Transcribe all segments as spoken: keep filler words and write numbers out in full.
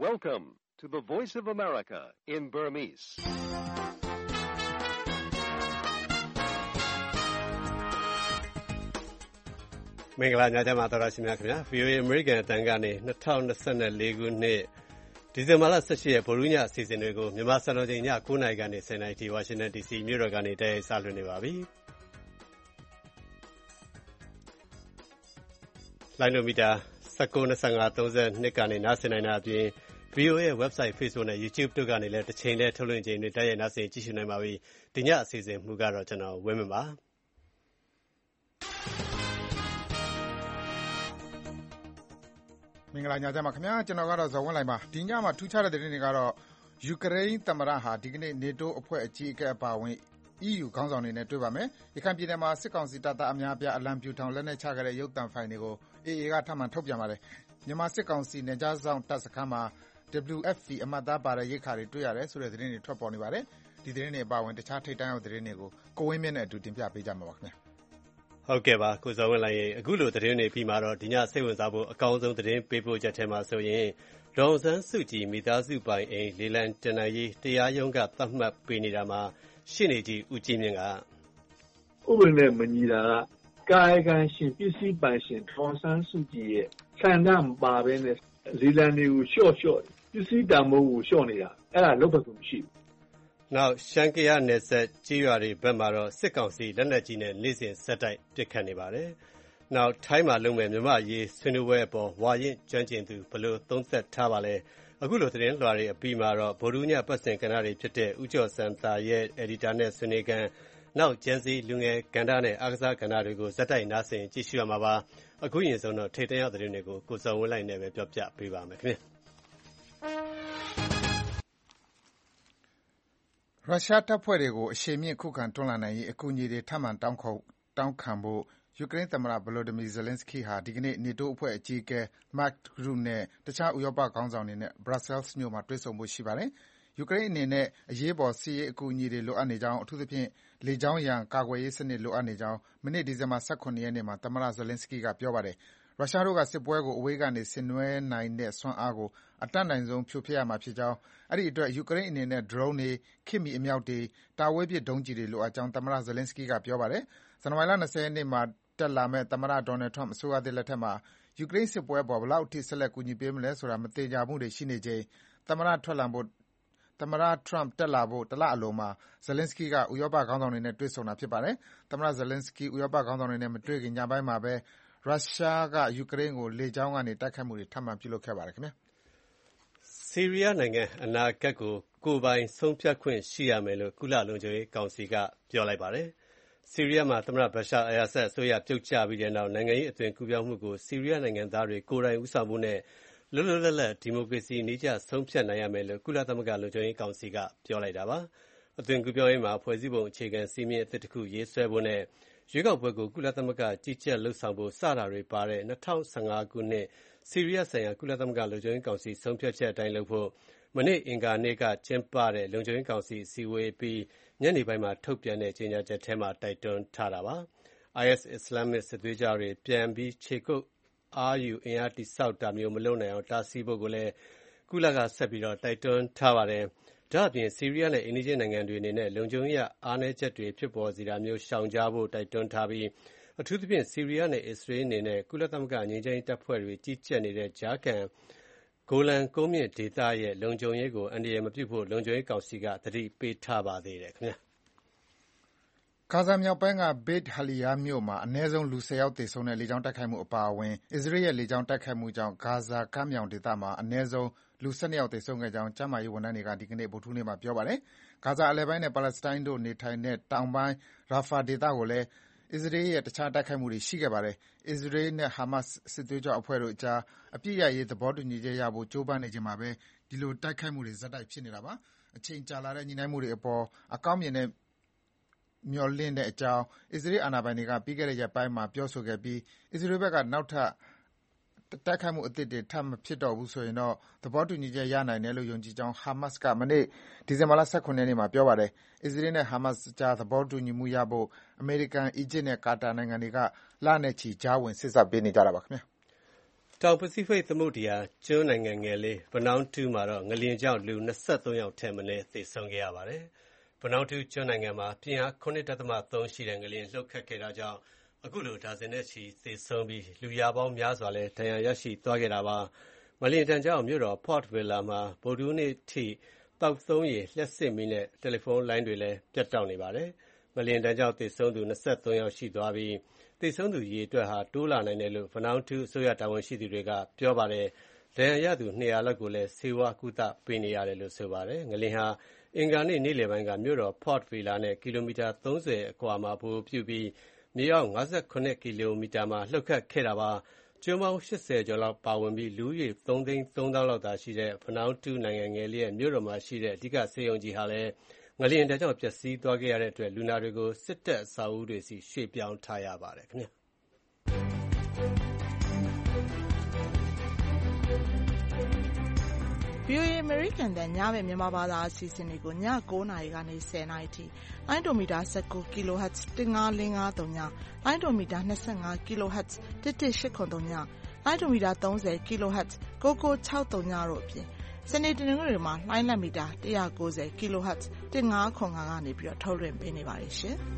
Welcome to the Voice of America in Burmese. ။မင်္ဂလာညချမ်းပါတော်ရရှိမြခင်ဗျာ ဗွီအိုအေ American အတန်ကနေ၂၀၂၄ခုနှစ်ဒီဇင်ဘာလ၁၈ရက်ဗုဒ္ဓဟူးညအစီအစဉ်တွေကိုမြန်မာစံတော်ချိန်ည၉နာရီကနေ၁၀နာရီထိဝါရှင်တန်ဒီစီမြို့တော်ကနေတိုက်ရိုက်စလွှင့်နေပါပြီ။လိုင်းနိုမီတာ၁၉ ၂၅ ၃၂ကနေနားဆင်နိုင်တာအပြင် ဗီအိုအေရဲ့ website Facebook နဲ့ YouTube တို့ကနေလည်းတစ်ချိန်တည်းထုတ်လွှင့်ချိန်တွေတိုက်ရိုက်နားဆင်ကြည့်ရှုနိုင်ပါပြီ။ဒီညအစီအစဉ်မူကတော့ကျွန်တော်ဝင်းမင်းပါ။မင်္ဂလာညချမ်းပါခင်ဗျာကျွန်တော်ကတော့ဇော်ဝင်းလိုက်ပါဒီညမှာထူးခြားတဲ့သတင်းတွေကတော့ယူကရိန်းသမ္မတဟာဒီကနေ့ NATO အဖွဲ့အကြီးအကဲအပါအဝင် အီးယူ ခေါင်းဆောင်တွေနဲ့တွေ့ပါမယ်ရခိုင်ပြည်နယ်မှာစစ်ကောင်စီတပ်သားအများအပြားအလံပြူထောင်လက်နက်ချခဲ့တဲ့ရုပ်သံဖိုင်တွေကို အေအေ ကထပ်မံထုတ်ပြန်ပါတယ်မြန်မာစစ်ကောင်စီနယ်ခြားစောင့်တပ်စခန်းမှာ ဒဗလ်ယူ အက်ဖ် ပီ အမှတ်အသားပါတဲ့ရိက္ခာတွေတွေ့ရတယ်ဆိုတဲ့သတင်းတွေထွက်ပေါ်နေပါတယ်ဒီသတင်းတွေအပါအဝင်တခြားထိပ်တန်းရောက်သတင်းတွေကိုကိုဝင်းမြင့်နဲ့အတူတင်ပြပေးကြမှာပါခင်ဗျာဟုတ်ကဲ့ပါကိုဇော်ဝင်းလိုက်ရင်အခုလိုသတင်းတွေပြီးမှတော့ဒီညစိတ်ဝင်စားဖို့အကောင်းဆုံးသတင်းပေးပို့ချက်ထဲမှာဆိုရင်ဒေါ်အောင်ဆန်းစုကြည်မိသားစုပိုင်အိမ်လေလံတင်နိုင်ရေးတရားရုံးကသတ်မှတ်ပေးနေတာမှာရှင်းနေကြီးဦးကြီးမြင့်ကဥပဒေနဲ့မညီတာကကာယကံရှင်ပစ္စည်းပိုင်ရှင်ဒေါ်အောင်ဆန်းစုကြည်ရဲ့ဆန္ဒမပါဘဲနဲ့လေလံတွေကိုလျှော့လျှော့ပစ္စည်းတန်ဖိုးကိုလျှော့နေတာအဲ့ဒါလုပ်ဖို့မရှိဘူးနောက်ရှမ်းကရနယ်စပ်ကြီးရွာတွေဘက်မှာတော့စစ်ကောင်စီလက်နက်ကြီးနဲ့နေ့စဉ်ဆက်တိုက်ပစ်ခတ်နေပါတယ်။နောက်ထိုင်းမှာလုံမဲ့မြမရေးဆွေးနွေးပွဲအပေါ်ဝါရင်ကျွမ်းကျင်သူဘလို့သုံးသက်ထားပါလဲ။အခုလိုသတင်းလွှာတွေအပြီးမှာတော့ဗိုလ်ဒူးညပတ်စင်ကဏ္ဍတွေဖြစ်တဲ့ဦးကျော်စံသာရဲ့အက်ဒီတာနဲ့ဆွေးနွေးကန်နောက်ကျန်းစီလူငယ်ကဏ္ဍနဲ့အားကစားကဏ္ဍတွေကိုဇက်တိုက်နားဆင်ကြည့်ရှုရမှာပါ။အခုရင်ဆုံးတော့ထိတ်တန့်ရောက်သတင်းတွေကိုကိုစောဝင်းလိုက်နဲ့ပဲပြောပြပေးပါမယ်ခင်ဗျာ။ရုရှားတပ်ဖွဲ့တွေကိုအရှိန်မြင့်ခုခံတွန်းလှန်နိုင်ရေးအကူအညီတွေထပ်မံတောင်းခံဖို့ယူကရိန်းသမ္မတ Volodymyr Zelenskyy ဟာဒီကနေ့ NATO အဖွဲ့အကြီးအကဲ Mark Rutte နဲ့တခြားဥရောပခေါင်းဆောင်တွေနဲ့ Brussels မြို့မှာတွေ့ဆုံဖို့ရှိပါတယ်။ယူကရိန်းအနေနဲ့အရေးပေါ်စစ်ရေးအကူအညီတွေလိုအပ်နေကြောင်းအထူးသဖြင့်လေကြောင်းရန်ကာကွယ်ရေးစနစ်လိုအပ်နေကြောင်းမနေ့ဒီဇင်ဘာ၁၇ရက်နေ့မှာသမ္မတ Zelenskyy ကပြောပါတယ်။ရုရှားတို့ကစစ်ပွဲကိုအဝေးကနေဆင်နွှဲနိုင်တဲ့စွမ်းအားကိုအတတ်နိုင်ဆုံးဖြိုဖျက်ရမှာဖြစ်ကြောင်းအဲဒီအတွက်ယူကရိန်းအနေနဲ့ drone တွေခေတ်မီအမြောက်တွေတာဝေးပစ်ဒုံးကျည်တွေလိုအပ်ကြောင်းသမ္မတ Zelenskyy ကပြောပါတယ်။ဇန်နဝါရီလ၂၀ရက်နေ့မှာတက်လာမယ့်သမ္မတ Donald Trump အစိုးရသစ်လက်ထက်မှာယူကရိန်းစစ်ပွဲအပေါ်ဘယ်လောက်အထိဆက်လက်ကူညီပေးမလဲဆိုတာမသေချာမှုတွေရှိနေချိန်သမ္မတထွက်လာဖို့သမ္မတ Trump တက်လာဖို့တလအလိုမှာ Zelenskyy ကဥရောပခေါင်းဆောင်တွေနဲ့တွေ့ဆုံတာဖြစ်ပါတယ်။သမ္မတ Zelenskyy ဥရောပခေါင်းဆောင်တွေနဲ့မတွေ့ခင်ညပိုင်းမှာပဲရုရှားကယူကရိန်းကိုလေကြောင်းကနေတိုက်ခိုက်မှုတွေထပ်မံပြုလုပ်ခဲ့ပါတယ်ခင်ဗျာဆီးရီးယားနိုင်ငံအနာဂတ်ကိုကိုယ်ပိုင်ဆုံးဖြတ်ခွင့်ရှိရမယ်လို့ကုလလုံခြုံရေးကောင်စီကပြောလိုက်ပါတယ်။ဆီးရီးယားမှာသမ္မတဘရှာအယ်ဆတ်အစိုးရပြုတ်ကျပြီးတဲ့နောက်နိုင်ငံရေးအသွင်ကူးပြောင်းမှုကိုဆီးရီးယားနိုင်ငံသားတွေကိုယ်တိုင်ဦးဆောင်မှုနဲ့လွတ်လွတ်လပ်လပ်ဒီမိုကရေစီနည်းကျဆုံးဖြတ်နိုင်ရမယ်လို့ကုလသမဂ္ဂလုံခြုံရေးကောင်စီကပြောလိုက်တာပါ။အသွင်ကူးပြောင်းရေးမှာဖွဲ့စည်းပုံအခြေခံစည်းမျဉ်းအသစ်တစ်ခုရေးဆွဲဖို့နဲ့ရွေးကောက်ပွဲကိုကုလသမဂ္ဂကြီးကြပ်လှုပ်ဆောင်ဖို့စတာတွေပါတဲ့၂၀၁၅ခုနှစ်ဆီးရီးယားဆိုင်ရာကုလသမဂ္ဂလုံခြုံရေးကောင်စီဆုံးဖြတ်ချက်အတိုင်းလုပ်ဖို့မနေ့အင်္ဂါနေ့ကကျင်းပတဲ့လုံခြုံရေးကောင်စီအစည်းအဝေးပြီးညနေပိုင်းမှာထုတ်ပြန်တဲ့ကြေညာချက်ထဲမှာတိုက်တွန်းထားတာပါ။ IS အစ္စလာမ်စစ်သွေးကြွတွေပြန်ပြီးခြေကုပ်အားယူအင်အားတိစောက်တာမျိုးမလုပ်နိုင်အောင်တားဆီးဖို့ကိုလည်းကုလကဆက်ပြီးတိုက်တွန်းထားပါတယ်။ဒါ့အပြင်ဆီးရီးယားနဲ့အိမ်နီးချင်းနိုင်ငံတွေအနေနဲ့လုံခြုံရေးအားနည်းချက်တွေဖြစ်ပေါ်စေတာမျိုးရှောင်ကြဖို့တိုက်တွန်းထားပြီးအထူးသဖြင့်ဆီးရီးယားနဲ့အစ္စရေးအနေနဲ့ကုလသမဂ္ဂငြိမ်းချမ်းရေးတပ်ဖွဲ့တွေကြီးကြပ်နေတဲ့ကြားခံဂိုလန်ကုန်းမြင့်ဒေသရဲ့လုံခြုံရေးကိုအန္တရာယ်မပြုဖို့လုံခြုံရေးကောင်စီကသတိပေးထားပါသေးတယ်ခင်ဗျာ။ဂါဇာမြောက်ပိုင်းက Beit Haliya မြို့မှာအနည်းဆုံးလူ၁၀ယောက်သေဆုံးတဲ့လေကြောင်းတိုက်ခိုက်မှုအပါအဝင်အစ္စရေးရဲ့လေကြောင်းတိုက်ခိုက်မှုကြောင့်ဂါဇာကမ်းမြောင်ဒေသမှာအနည်းဆုံးလူ၁၂ယောက်သေဆုံးခဲ့ကြောင်းကျန်းမာရေးဝန်ထမ်းတွေကဒီကနေ့ဗုဒ္ဓဟူးနေ့မှာပြောပါတယ်။ဂါဇာအလယ်ပိုင်းနဲ့ပါလက်စတိုင်းတို့နေထိုင်တဲ့တောင်ပိုင်း Rafah ဒေသကိုလည်းအစ္စရေးရဲ့တခြားတိုက်ခိုက်မှုတွေရှိခဲ့ပါတယ်။အစ္စရေးနဲ့ဟာမတ်စ်စစ်သွေးကြွအဖွဲ့တို့အကြားအပစ်ရပ်ရေးသဘောတူညီချက်ရဖို့ကြိုးပမ်းနေချိန်မှာပဲဒီလိုတိုက်ခိုက်မှုတွေဆက်တိုက်ဖြစ်နေတာပါ။အချိန်ကြာလာတဲ့ညှိနှိုင်းမှုတွေအပေါ်အကောင်းမြင်တဲ့မျှော်လင့်တဲ့အကြောင်းအစ္စရေးအာဏာပိုင်တွေကပြီးခဲ့တဲ့ရက်ပိုင်းမှာပြောဆိုခဲ့ပြီးအစ္စရေးဘက်ကနောက်ထပ်တိုက်ခိုက်မှုအသစ်တွေထပ်မဖြစ်တော့ဘူးဆိုရင်တော့သဘောတူညီချက်ရနိုင်တယ်လို့ယုံကြည်ကြောင်းဟာမတ်စ်ကမနေ့ဒီဇင်ဘာလ၁၇ရက်နေ့မှာပြောပါတယ်။အစ္စရေးနဲ့ဟာမတ်စ်ကြားသဘောတူညီမှုရဖို့အမေရိကန်၊အီဂျစ်နဲ့ကာတာနိုင်ငံတွေကလနဲ့ချီကြားဝင်စေ့စပ်ပေးနေကြတာပါခင်ဗျာတောင်ပစိဖိတ်သမုဒ္ဒရာကျွန်းနိုင်ငံငယ်လေးဗနောင်းတူးမှာတော့ငလျင်ကြောင့်လူ၂၃ယောက်ထက်မနည်းသေဆုံးခဲ့ရပါတယ်။ဗနောင်းတူးကျွန်းနိုင်ငံမှာပြင်းအား ၇.၃ ရှိတဲ့ငလျင်လှုပ်ခတ်ခဲ့တာကြောင့်အခုလိုဒါဇင်နဲ့ချီသေဆုံးပြီးလူရာပေါင်းများစွာလည်းဒဏ်ရာရရှိသွားခဲ့တာပါ။ငလျင်ဒဏ်ကြောင့်မြို့တော် Port Vila မှာဗုဒ္ဓဟူးနေ့ထိသောက်သုံးရေ၊လျှပ်စစ်မီးနဲ့တယ်လီဖုန်းလိုင်းတွေလည်းပြတ်တောက်နေပါတယ်။ငလျင်ဒဏ်ကြောင့်သေဆုံးသူ၂၃ယောက်ရှိသွားပြီးသေဆုံးသူအရေအတွက်ဟာတိုးလာနိုင်တယ်လို့ဗနောင်းတူးအစိုးရတာဝန်ရှိသူတွေကပြောပါတယ်။ဒဏ်ရာရသူ၂၀၀လောက်ကိုလည်းဆေးဝါးကုသပေးနေရတယ်လို့ဆိုပါတယ်။ငလျင်ဟာအင်္ဂါနေ့နေ့လယ်ပိုင်းကမြို့တော် Port Vila နဲ့ကီလိုမီတာသုံးဆယ်အကွာမှာဗဟိုပြုပြီးမြေအောက်၅၇ကီလိုမီတာမှာလှုပ်ခတ်ခဲ့တာပါ။ကျွန်းပေါင်း၈၀ကျော်လောက်ပါဝင်ပြီးလူဦးရေသုံးသိန်းသုံးသောင်းလောက်သာရှိတဲ့ဗနောင်းတူးနိုင်ငံငယ်လေးရဲ့မြို့တော်မှာရှိတဲ့အဓိကဆေးရုံကြီးဟာလည်းငလျင်ဒဏ်ကြောင့်ပျက်စီးသွားခဲ့ရတဲ့အတွက်လူနာတွေကိုစစ်တပ်အဆောက်အဦတွေဆီရွှေ့ပြောင်းထားရပါတယ်ခင်ဗျာ။ဗွီအိုအေအမေရိကန်တန်ညဘက်မြန်မာဘာသာအစီအစဉ်တွေကိုည၉နာရီကနေ၁၀နာရီထိလိုင်းဒိုမီတာ၁၉ kHz ၁၅၄၅၃ညလိုင်းဒိုမီတာ၂၅ kHz ၁၁၈၇၃ညလိုင်းဒိုမီတာ၃၀ kHz ၉၉၆၃ညတို့အပြင်စနေတနင်္ဂနွေတွေမှာလိုင်းလက်မီတာ၁၉၀ kHz ၁၅၇၅ကနေပြီးတော့ထုတ်လွှင့်ပေးနေပါတယ်ရှင်။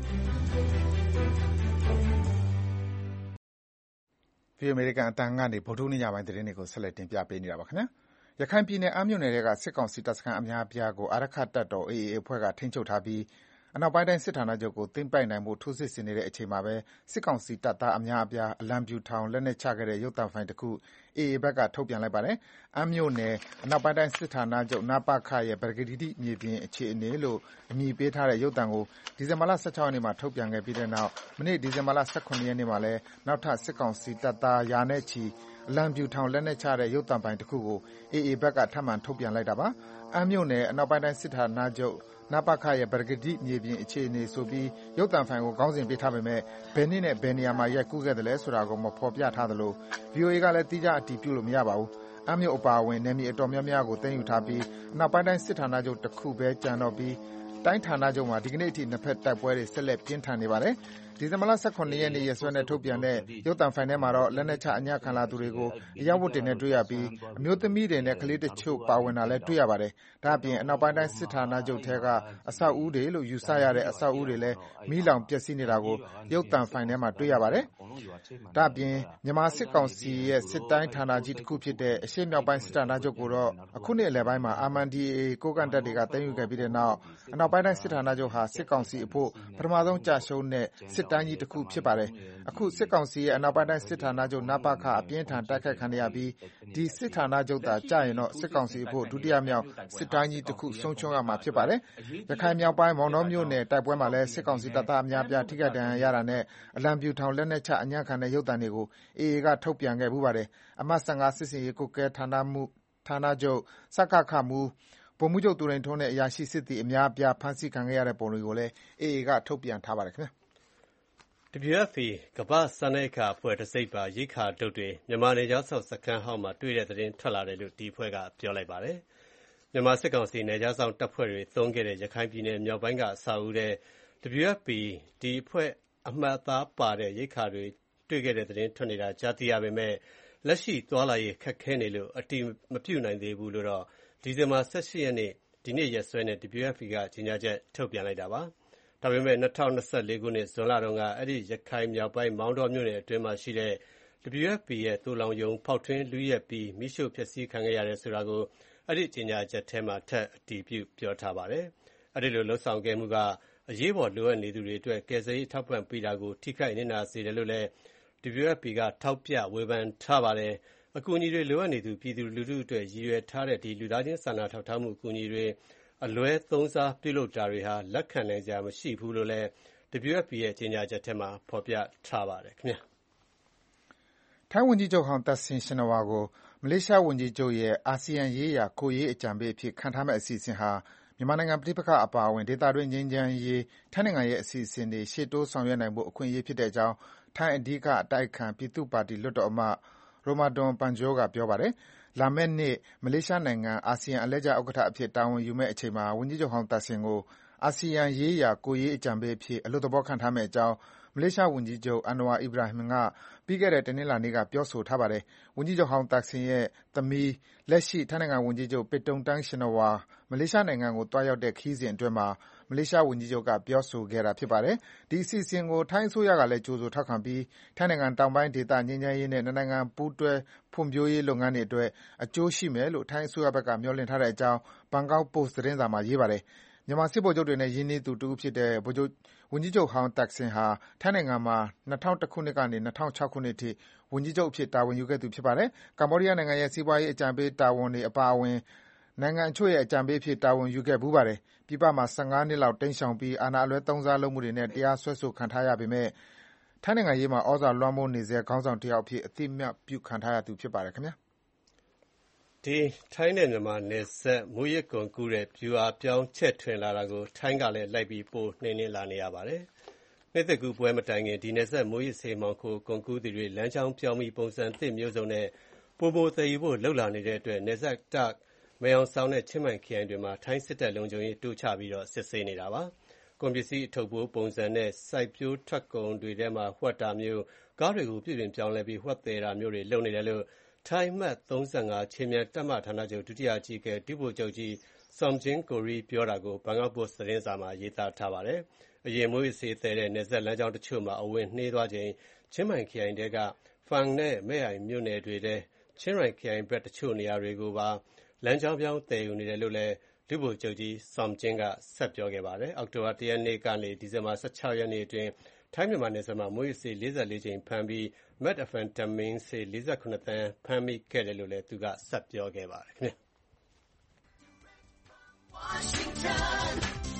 VOA အမေရိကန်အတန်ကနေဗုဒ္ဓဟူးနေ့ညပိုင်းသတင်းတွေကိုဆက်လက်တင်ပြပေးနေတာပါခင်ဗျာ။ရခိုင်ပြည်နယ်အမ်းမြို့နယ်ထဲကစစ်ကောင်စီတပ်စခန်းအများအပြားကိုအာရက္ခတပ်တော် အေအေ အဖွဲ့ကထိန်းချုပ်ထားပြီးအနောက်ပိုင်းတိုင်းစစ်ဌာနချုပ်ကိုသိမ်းပိုက်နိုင်ဖို့ထိုးစစ်ဆင်နေတဲ့အချိန်မှာပဲစစ်ကောင်စီတပ်သားအများအပြားအလံဖြူထောင်လက်နက်ချခဲ့တဲ့ရုပ်သံဖိုင်တခု အေအေဘက်ကထုတ်ပြန်လိုက်ပါတယ်။အမ်းမြို့နယ်အနောက်ပိုင်းတိုင်းစစ်ဌာနချုပ် နပခ ရဲ့ပကတိမြေပြင်အခြေအနေလို့အမည်ပေးထားတဲ့ရုပ်သံကိုဒီဇင်ဘာလ၁၆ရက်နေ့မှာထုတ်ပြန်ခဲ့ပြီးတဲ့နောက်မနေ့ဒီဇင်ဘာလ၁၇ရက်နေ့မှာလည်းနောက်ထပ်စစ်ကောင်စီတပ်သားရာနဲ့ချီအလံဖြူထောင်လက်နက်ချတဲ့ရုပ်သံဖိုင်တခုကို အေအေဘက်ကထပ်မံထုတ်ပြန်လိုက်တာပါ။အမ်းမြို့နယ်အနောက်ပိုင်းတိုင်းစစ်ဌာနချုပ်နပခ ရဲ့ပကတိမြေပြင်အခြေအနေဆိုပြီးရုပ်သံဖိုင်ကိုခေါင်းစဉ်ပေးထားပေမဲ့ဘယ်နှစ်နဲ့ဘယ်နေရာမှာရိုက်ကူးခဲ့တယ်လဲဆိုတာကိုမဖော်ပြထားသလို ဗွီအိုအေကလည်းသီးခြားအတည်ပြုလို့မရပါဘူး။အမ်းမြို့အပါအဝင်နယ်မြေအတော်များများကိုသိမ်းယူထားပြီးအနောက်ပိုင်းတိုင်းစစ်ဌာနချုပ်တခုပဲကျန်တော့ပြီးတိုင်းဌာနချုပ်မှာဒီကနေ့အထိနှစ်ဖက်တိုက်ပွဲတွေဆက်လက်ပြင်းထန်နေပါတယ်။ဒီဇင်ဘာလ၁၇ရက်နေ့ရက်စွဲနဲ့ထုတ်ပြန်တဲ့ရုပ်သံဖိုင်ထဲမှာတော့လက်နက်ချအညံ့ခံလာသူတွေကိုအရပ်ဝတ်တွေနဲ့တွေ့ရပြီးအမျိုးသမီးတွေနဲ့ကလေးတချို့ပါဝင်တာလည်းတွေ့ရပါတယ်။ဒါ့အပြင်အနောက်ပိုင်းတိုင်းစစ်ဌာနချုပ်ထဲကအဆောက်အဦတွေလို့ယူဆရတဲ့အဆောက်အဦတွေလည်းမီးလောင်ပျက်စီးနေတာကိုရုပ်သံဖိုင်ထဲမှာတွေ့ရပါတယ်။ဒါ့အပြင်မြန်မာစစ်ကောင်စီရဲ့စစ်တိုင်းဌာနကြီးတခုဖြစ်တဲ့အရှေ့မြောက်ပိုင်းစစ်ဌာနချုပ်ကိုတော့အခုနှစ်အလယ်ပိုင်းမှာ အာမန်ဒီအေအေကိုးကန့်တပ်တွေကသိမ်းယူခဲ့ပြီးတဲ့နောက်အနောက်ပိုင်းတိုင်းစစ်ဌာနချုပ်ဟာစစ်ကောင်စီအဖို့ပထမဆုံးကျရှုံးတဲ့စစ်တိုင်းကြီးတခုဖြစ်ပါတယ်။အခုစစ်ကောင်စီရဲ့အနောက်ပိုင်းတိုင်းစစ်ဌာနချုပ်နပခအပြင်းထန်တိုက်ခိုက်ခံရပြီးဒီစစ်ဌာနချုပ်သာကျရင်တော့စစ်ကောင်စီအဖို့ဒုတိယမြောက်စစ်တိုင်းကြီးတခုဆုံးရှုံးရမှာဖြစ်ပါတယ်။ရခိုင်မြောက်ပိုင်းမောင်တောမြို့နယ်တိုက်ပွဲမှာလည်းစစ်ကောင်စီတပ်သားအများအပြားထိခိုက်ဒဏ်ရာရတာနဲ့အလံဖြူထောင်လက်နက်ချအညံ့ခံတဲ့ရုပ်သံတွေကို အေအေကထုတ်ပြန်ခဲ့ဘူးပါတယ်။အမှတ်၁၅စစ်စင်ရေးကွပ်ကဲဌာနမှုဌာနချုပ်စကခမှူးဗိုလ်မှူးချုပ်သူရိန်ထွန်းနဲ့အရာရှိစစ်သည်အများအပြားဖမ်းဆီးခံခဲ့ရတဲ့ပုံတွေကိုလည်း အေအေကထုတ်ပြန်ထားပါတယ်ခင်ဗျာ။ W F P ကမ္ဘာ့စားနပ်ရိက္ခာအဖွဲ့တံဆိပ်ပါရိက္ခာတုပ်တွေမြန်မာနယ်ခြားစောင့်စခန်းဟောင်းမှာတွေ့တဲ့သတင်းထွက်လာတယ်လို့ဒီအဖွဲ့ကပြောလိုက်ပါတယ်။မြန်မာစစ်ကောင်စီနယ်ခြားစောင့်တပ်ဖွဲ့တွေသုံးခဲ့တဲ့ရခိုင်ပြည်နယ်မြောက်ပိုင်းကအဆောက်အဦထဲ W F P ဒီအဖွဲ့အမှတ်အသားပါတဲ့ရိက္ခာတွေတွေ့ခဲ့တဲ့သတင်းထွက်နေတာကြားသိရပေမဲ့လက်ရှိသွားလာရေးခက်ခဲနေလို့အတည်မပြုနိုင်သေးဘူးလို့တော့ဒီဇင်ဘာ၁၈ရက်နေ့ဒီနေ့ရက်စွဲနဲ့ W F P ကကြေညာချက်ထုတ်ပြန်လိုက်တာပါ။ဒါပေမဲ့၂၀၂၄ခုနှစ်ဇွန်လတုန်းကအဲ့ဒီရခိုင်မြောက်ပိုင်းမောင်တောမြို့နယ်အတွင်းမှာရှိတဲ့ W F P ရဲ့သိုလောင်ရုံဖောက်ထွင်းလူရက်ပြီးမိရှုဖျက်ဆီးခံခဲ့ရတယ်ဆိုတာကိုအဲ့ဒီကြေညာချက်ထဲမှာထပ်အတည်ပြုပြောထားပါတယ်။အဲ့ဒီလိုလှုပ်ဆောင်ခဲ့မှုကအရေးပေါ်လိုအပ်နေသူတွေအတွက်ကယ်ဆယ်ရေးထောက်ပံ့ပေးတာကိုထိခိုက်နစ်နာစေတယ်လို့လည်း W F P ကထောက်ပြဝေဖန်ထားပါတယ်။အကူအညီတွေလိုအပ်နေသူပြည်သူလူထုအတွက်ရည်ရွယ်ထားတဲ့ဒီလူသားချင်းစာနာထောက်ထားမှုအကူအညီတွေအလွဲသုံးစားပြုလုပ်တာတွေဟာလက်ခံနိုင်စရာမရှိဘူးလို့လည်း W F P ရဲ့ကြေညာချက်ထဲမှာဖော်ပြထားပါတယ်ခင်ဗျာ။ထိုင်းဝန်ကြီးချုပ်ဟောင်းသက်ဆင်ရှင်နဝါကိုမလေးရှားဝန်ကြီးချုပ်ရဲ့အာဆီယံရေးရာကိုရေးအကြံပေးအဖြစ်ခန့်ထားမယ့်အစီအစဉ်ဟာမြန်မာနိုင်ငံပဋိပက္ခအပါအဝင်ဒေသတွင်းငြိမ်းချမ်းရေးထိုင်းနိုင်ငံရဲ့အစီအစဉ်တွေရှေ့တိုးဆောင်ရွက်နိုင်ဖို့အခွင့်အရေးဖြစ်တဲ့အကြောင်းထိုင်းအဓိကအတိုက်အခံပြည်သူ့ပါတီလွှတ်တော်အမတ် Romadon Panjor ကပြောပါတယ်။လာမယ့်နှစ်မလေးရှားနိုင်ငံအာဆီယံအလှည့်ကျဥက္ကဋ္ဌအဖြစ်တာဝန်ယူမယ့်အချိန်မှာဝန်ကြီးချုပ်ဟောင်းသက်ဆင်ကိုအာဆီယံရေးရာကိုရေးအကြံပေးအဖြစ်အလွတ်သဘောခန့်ထားမယ့်အကြောင်းမလေးရှားဝန်ကြီးချုပ် Anwar Ibrahim ကပြီးခဲ့တဲ့တနင်္လာနေ့ကပြောဆိုထားပါတယ်။ဝန်ကြီးချုပ်ဟောင်း Thaksin ရဲ့သမီးလက်ရှိထိုင်းနိုင်ငံဝန်ကြီးချုပ် Paetongtarn Shinawatra မလေးရှားနိုင်ငံကိုသွားရောက်တဲ့ခရီးစဉ်အတွင်းမှာမလေးရှားဝန်ကြီးချုပ်ကပြောဆိုခဲ့တာဖြစ်ပါတယ်။ဒီအစီအစဉ်ကိုထိုင်းအစိုးရကလည်းကြိုဆိုထောက်ခံပြီးထိုင်းနိုင်ငံတောင်ပိုင်းဒေသငြိမ်းချမ်းရေးနဲ့နှစ်နိုင်ငံပူးတွဲဖွံ့ဖြိုးရေးလုပ်ငန်းတွေအတွက်အကျိုးရှိမယ်လို့ထိုင်းအစိုးရဘက်ကမျှော်လင့်ထားတဲ့အကြောင်း Bangkok Post သတင်းစာမှာရေးပါတယ်။မြန်မာစစ်ဗိုလ်ချုပ်တွေနဲ့ရင်းနှီးသူတဦးဖြစ်တဲ့ဗိုလ်ချုပ်ဝန်ကြီးချုပ်ဟောင်း Thaksin ဟာထိုင်းနိုင်ငံမှာ၂၀၀၁ခုနှစ်ကနေ၂၀၀၆ခုနှစ်အထိဝန်ကြီးချုပ်အဖြစ်တာဝန်ယူခဲ့သူဖြစ်ပါတယ်။ကမ္ဘောဒီးယားနိုင်ငံရဲ့စီးပွားရေးအကြံပေးတာဝန်တွေအပါအဝင်နိုင်ငံအချို့ရဲ့အကြံပေးအဖြစ်တာဝန်ယူခဲ့ဘူးပါတယ်။ပြည်ပမှာ၁၅နှစ်လောက်တိမ်းရှောင်ပြီးအာဏာအလွဲသုံးစားလုပ်မှုတွေနဲ့တရားစွဲဆိုခံထားရပေမဲ့ထိုင်းနိုင်ငံရေးမှာဩဇာလွှမ်းမိုးနေဆဲခေါင်းဆောင်တယောက်အဖြစ်အသိအမှတ်ပြုခံထားရသူဖြစ်ပါတယ်ခင်ဗျာ။ဒီထိုင်းနဲ့မြန်မာနယ်စပ်မူရစ်ကုန်ကူးတဲ့ဗျူဟာပြောင်းချက်ထွင်လာတာကိုထိုင်းကလည်းလိုက်ပြီးပိုနှိမ့်နှင်းလာနေရပါတယ်။နှစ်သက်ကူပွဲမတိုင်ခင်ဒီနယ်စပ်မူရစ်ဆေးမောင်ခိုကုန်ကူးသူတွေလမ်းကြောင်းပြောင်းပြီးပုံစံသစ်မျိုးစုံနဲ့ပိုပိုသယ်ယူဖို့လှုပ်လာနေတဲ့အတွက်နယ်စပ်တာမဲအောင်ဆောင်တဲ့ချင်းမိုင်ခရိုင်တွေမှာထိုင်းစစ်တပ်လုံခြုံရေးတိုးချပြီးတော့စစ်ဆေးနေတာပါ။ကုန်ပစ္စည်းအထုပ်ပိုးပုံစံနဲ့စိုက်ပျိုးထွက်ကုန်တွေထဲမှာဝှက်တာမျိုးကားတွေကိုပြုပြင်ပြောင်းလဲပြီးဝှက်တယ်တာမျိုးတွေလုပ်နေတယ်လို့ထိုင်းမှတ်၃၅ချင်းမြန်တပ်မဌာနချုပ်ဒုတိယအကြီးအကဲဒုဗိုလ်ချုပ်ကြီး Somjing Koree ပြောတာကို Bangkok Post သတင်းစာမှာရေးသားထားပါတယ်။အရင်မူရစ်ဆေးသယ်တဲ့နယ်စပ်လမ်းကြောင်းတချို့မှာအဝင်နှေးသွားချိန်ချင်းမိုင်ခရိုင်တဲက Phang နဲ့မဲ့အိုင်မြို့နယ်တွေထဲချင်းရိုင်ခရိုင်ဘက်တချို့နေရာတွေကိုပါလမ်းကြောင်းပြောင်းသယ်ယူနေတယ်လို့လည်းဒုဗိုလ်ချုပ်ကြီး Somjing ကဆက်ပြောခဲ့ပါတယ်။အောက်တိုဘာ၁ရက်နေ့ကနေဒီဇင်ဘာ၁၆ရက်နေ့အတွင်းထိုင်းမြန်မာနယ်စပ်မှာမူရစ်ဆေး၄၄ကြိမ်ဖမ်းပြီး Methamphetamine ဆေး၄၇သန်းဖမ်းမိခဲ့တယ်လို့လည်းသူကဆက်ပြောခဲ့ပါတယ်ခင်ဗျာ။ Washington,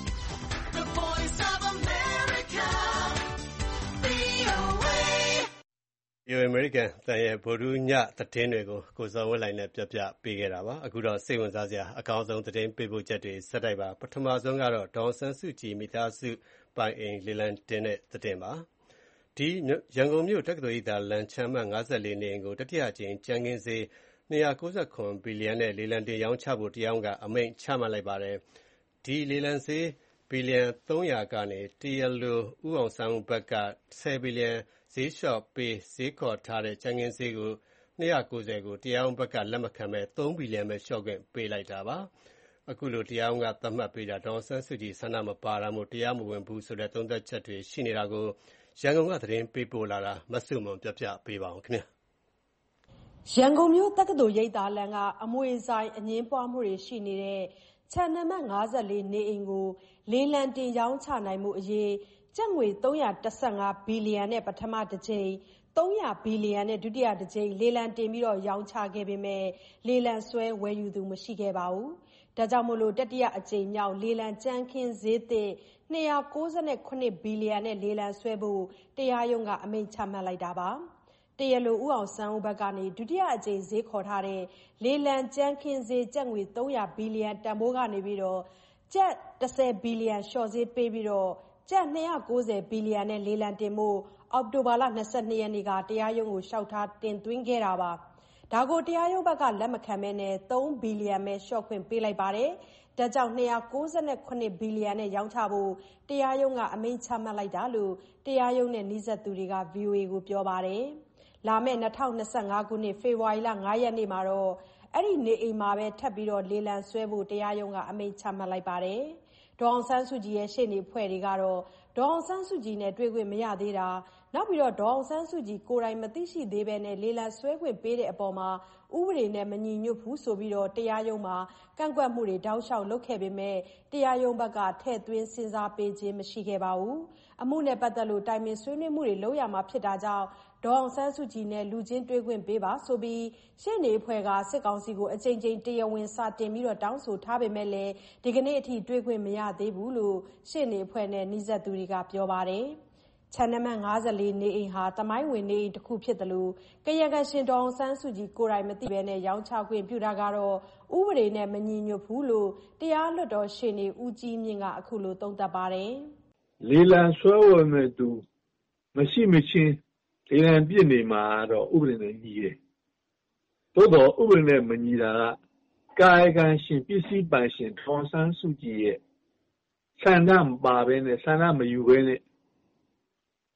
the voice of America, ဗွီအိုအေ အမေရိကန်တန်ရဲ့ဗိုလ်ထူးညသတင်းတွေကိုကိုဇော်ဝင်းလှိုင်နဲ့ပြပြပေးခဲ့တာပါအခုတော့စိတ်ဝင်စားစရာအကောင်းဆုံးသတင်းပေးပို့ချက်တွေစက်တိုက်ပါပထမဆုံးကတော့ဒေါ်ဆန်းစုကြည်မိသားစုပိုင်အိမ်လေလံတင်တဲ့သတင်းပါဒီရန်ကုန်မြို့တက္ကသိုလ်ရိပ်သာလမ်းချမ်းမှတ်၅၄နေအိမ်ကိုတတိယကြိမ်ကြမ်းခင်းဈေး၂၉၇ဘီလီယံနဲ့လေလံတင်ရောင်းချဖို့တရားရုံးကအမိန့်ချမှတ်လိုက်ပါတယ်ဒီလေလံဈေးဘီလီယံ၃၀၀ကနေတရားလိုဦးအောင်ဆန်းဦးဘက်က၁၀ဘီလီယံဈေးလျှော့ပေးဈေးခေါ်ထားတဲ့ကြမ်းခင်းဈေးကို၂၉၀ကိုတရားရုံးဘက်ကလက်မခံဘဲ၃ဘီလီယံပဲလျှော့ခွင့်ပေးလိုက်တာပါအခုလိုတရားရုံးကသတ်မှတ်ပေးတာဒေါ်ဆန်းစုကြည်ဆန္ဒမပါတာမို့တရားမဝင်ဘူးဆိုတဲ့သုံးသပ်ချက်တွေရှိနေတာကိုရန်ကုန်ကသတင်းပေးပို့လာတာမဆုမွန်ပြပြပေးပါအောင်ခင်ဗျာရန်ကုန်မြို့တက္ကသိုလ်ရိပ်သာလမ်းကအမွေဆိုင်အငင်းပွားမှုတွေရှိနေတဲ့ခြံနံပါတ်၅၄နေအိမ်ကိုလေလံတင်ရောင်းချနိုင်မှုအရေးကျပ်ငွေ၃၁၅ဘီလီယံနဲ့ပထမတစ်ကြိမ်၃၀၀ဘီလီယံနဲ့ဒုတိယတစ်ကြိမ်လေလံတင်ပြီးတော့ရောင်းချခဲ့ပေမဲ့လေလံဆွဲဝယ်ယူသူမရှိခဲ့ပါဘူး။ဒါကြောင့်မို့လို့တတိယအကြိမ်မြောက်လေလံကြမ်းခင်းဈေးသစ်၂၉၇ဘီလီယံနဲ့လေလံဆွဲဖို့တရားရုံးကအမိန့်ချမှတ်လိုက်တာပါ။တရားလိုဦးအောင်ဆန်းဦးဘက်ကနေဒုတိယအကြိမ်ဈေးခေါ်ထားတဲ့လေလံကြမ်းခင်းဈေးကျပ်ငွေ၃၀၀ဘီလီယံတန်ဖိုးကနေပြီးတော့ကျပ်၁၀ဘီလီယံလျှော့ဈေးပေးပြီးတော့ကျပ်၂၉၀ဘီလီယံနဲ့လေလံတင်မှုအောက်တိုဘာလ၂၂ရက်နေ့ကတရားရုံးကိုလျှောက်ထားတင်သွင်းခဲ့တာပါဒါကိုတရားရုံးဘက်ကလက်မခံဘဲနဲ့၃ဘီလီယံပဲလျှော့ခွင့်ပေးလိုက်ပါတယ်ဒါကြောင့်၂၉၇ဘီလီယံနဲ့ရောင်းချဖို့တရားရုံးကအမိန့်ချမှတ်လိုက်တာလို့တရားရုံးနဲ့နှိစက်သူတွေက ဗွီအိုအေကိုပြောပါတယ်လာမယ့်၂၀၂၅ခုနှစ်ဖေဖော်ဝါရီလ၅ရက်နေ့မှာတော့အဲ့ဒီနေအိမ်မှာပဲထပ်ပြီးတော့လေလံဆွဲဖို့တရားရုံးကအမိန့်ချမှတ်လိုက်ပါတယ်ဒေါ်အောင်ဆန်းစုကြည်ရဲ့ရှေ့နေဖွဲ့တွေကတော့ဒေါ်အောင်ဆန်းစုကြည်နဲ့တွေ့ခွင့်မရသေးတာနောက်ပြီးတော့ဒေါ်အောင်ဆန်းစုကြည်ကိုယ်တိုင်မသိရှိသေးဘဲနဲ့လေလံဆွဲခွင့်ပေးတဲ့အပေါ်မှာဥပဒေနဲ့မညီညွတ်ဘူးဆိုပြီးတော့တရားရုံးမှာကန့်ကွက်မှုတွေတောက်လျှောက်လုပ်ခဲ့ပေမဲ့တရားရုံးဘက်ကထည့်သွင်းစဉ်းစားပေးခြင်းမရှိခဲ့ပါဘူးအမှုနဲ့ပတ်သက်လို့တိုင်ပင်ဆွေးနွေးမှုတွေလုပ်ရမှာဖြစ်တာကြောင့်ဒေါ်အောင်ဆန်းစုကြည်နဲ့လူချင်းတွေ့ခွင့်ပေးပါဆိုပြီးရှေ့နေအဖွဲ့ကစစ်ကောင်စီကိုအကြိမ်ကြိမ်တရားဝင်စာတင်ပြီးတော့တောင်းဆိုထားပေမဲ့လည်းဒီကနေ့အထိတွေ့ခွင့်မရသေးဘူးလို့ရှေ့နေအဖွဲ့နဲ့နှိစက်သူတွေကပြောပါတယ်ခြံနံပါတ်၅၄နေအိမ်ဟာတမိုင်းဝင်နေအိမ်တစ်ခုဖြစ်တယ်လို့ကရကရှင်ဒေါ်အောင်ဆန်းစုကြည်ကိုယ်တိုင်မသိဘဲနဲ့ရောင်းချခွင့်ပြုတာကတော့ဥပဒေနဲ့မညီညွတ်ဘူးလို့တရားလွှတ်တော်ရှေ့နေဦးကြီးမြင့်ကအခုလိုသုံးသပ်ပါတယ်လေလံဆွဲဝယ်မဲ့သူမရှိမချင်းလေလံပြစ်နေမှာတော့ဥပဒေနဲ့ညီတယ်သို့တော့ဥပဒေနဲ့မညီတာကကာယကံရှင်ပစ္စည်းပိုင်ရှင်ဒေါ်အောင်ဆန်းစုကြည်ရဲ့ဆန္ဒမပါဘဲနဲ့ဆန္ဒမယူဘဲနဲ့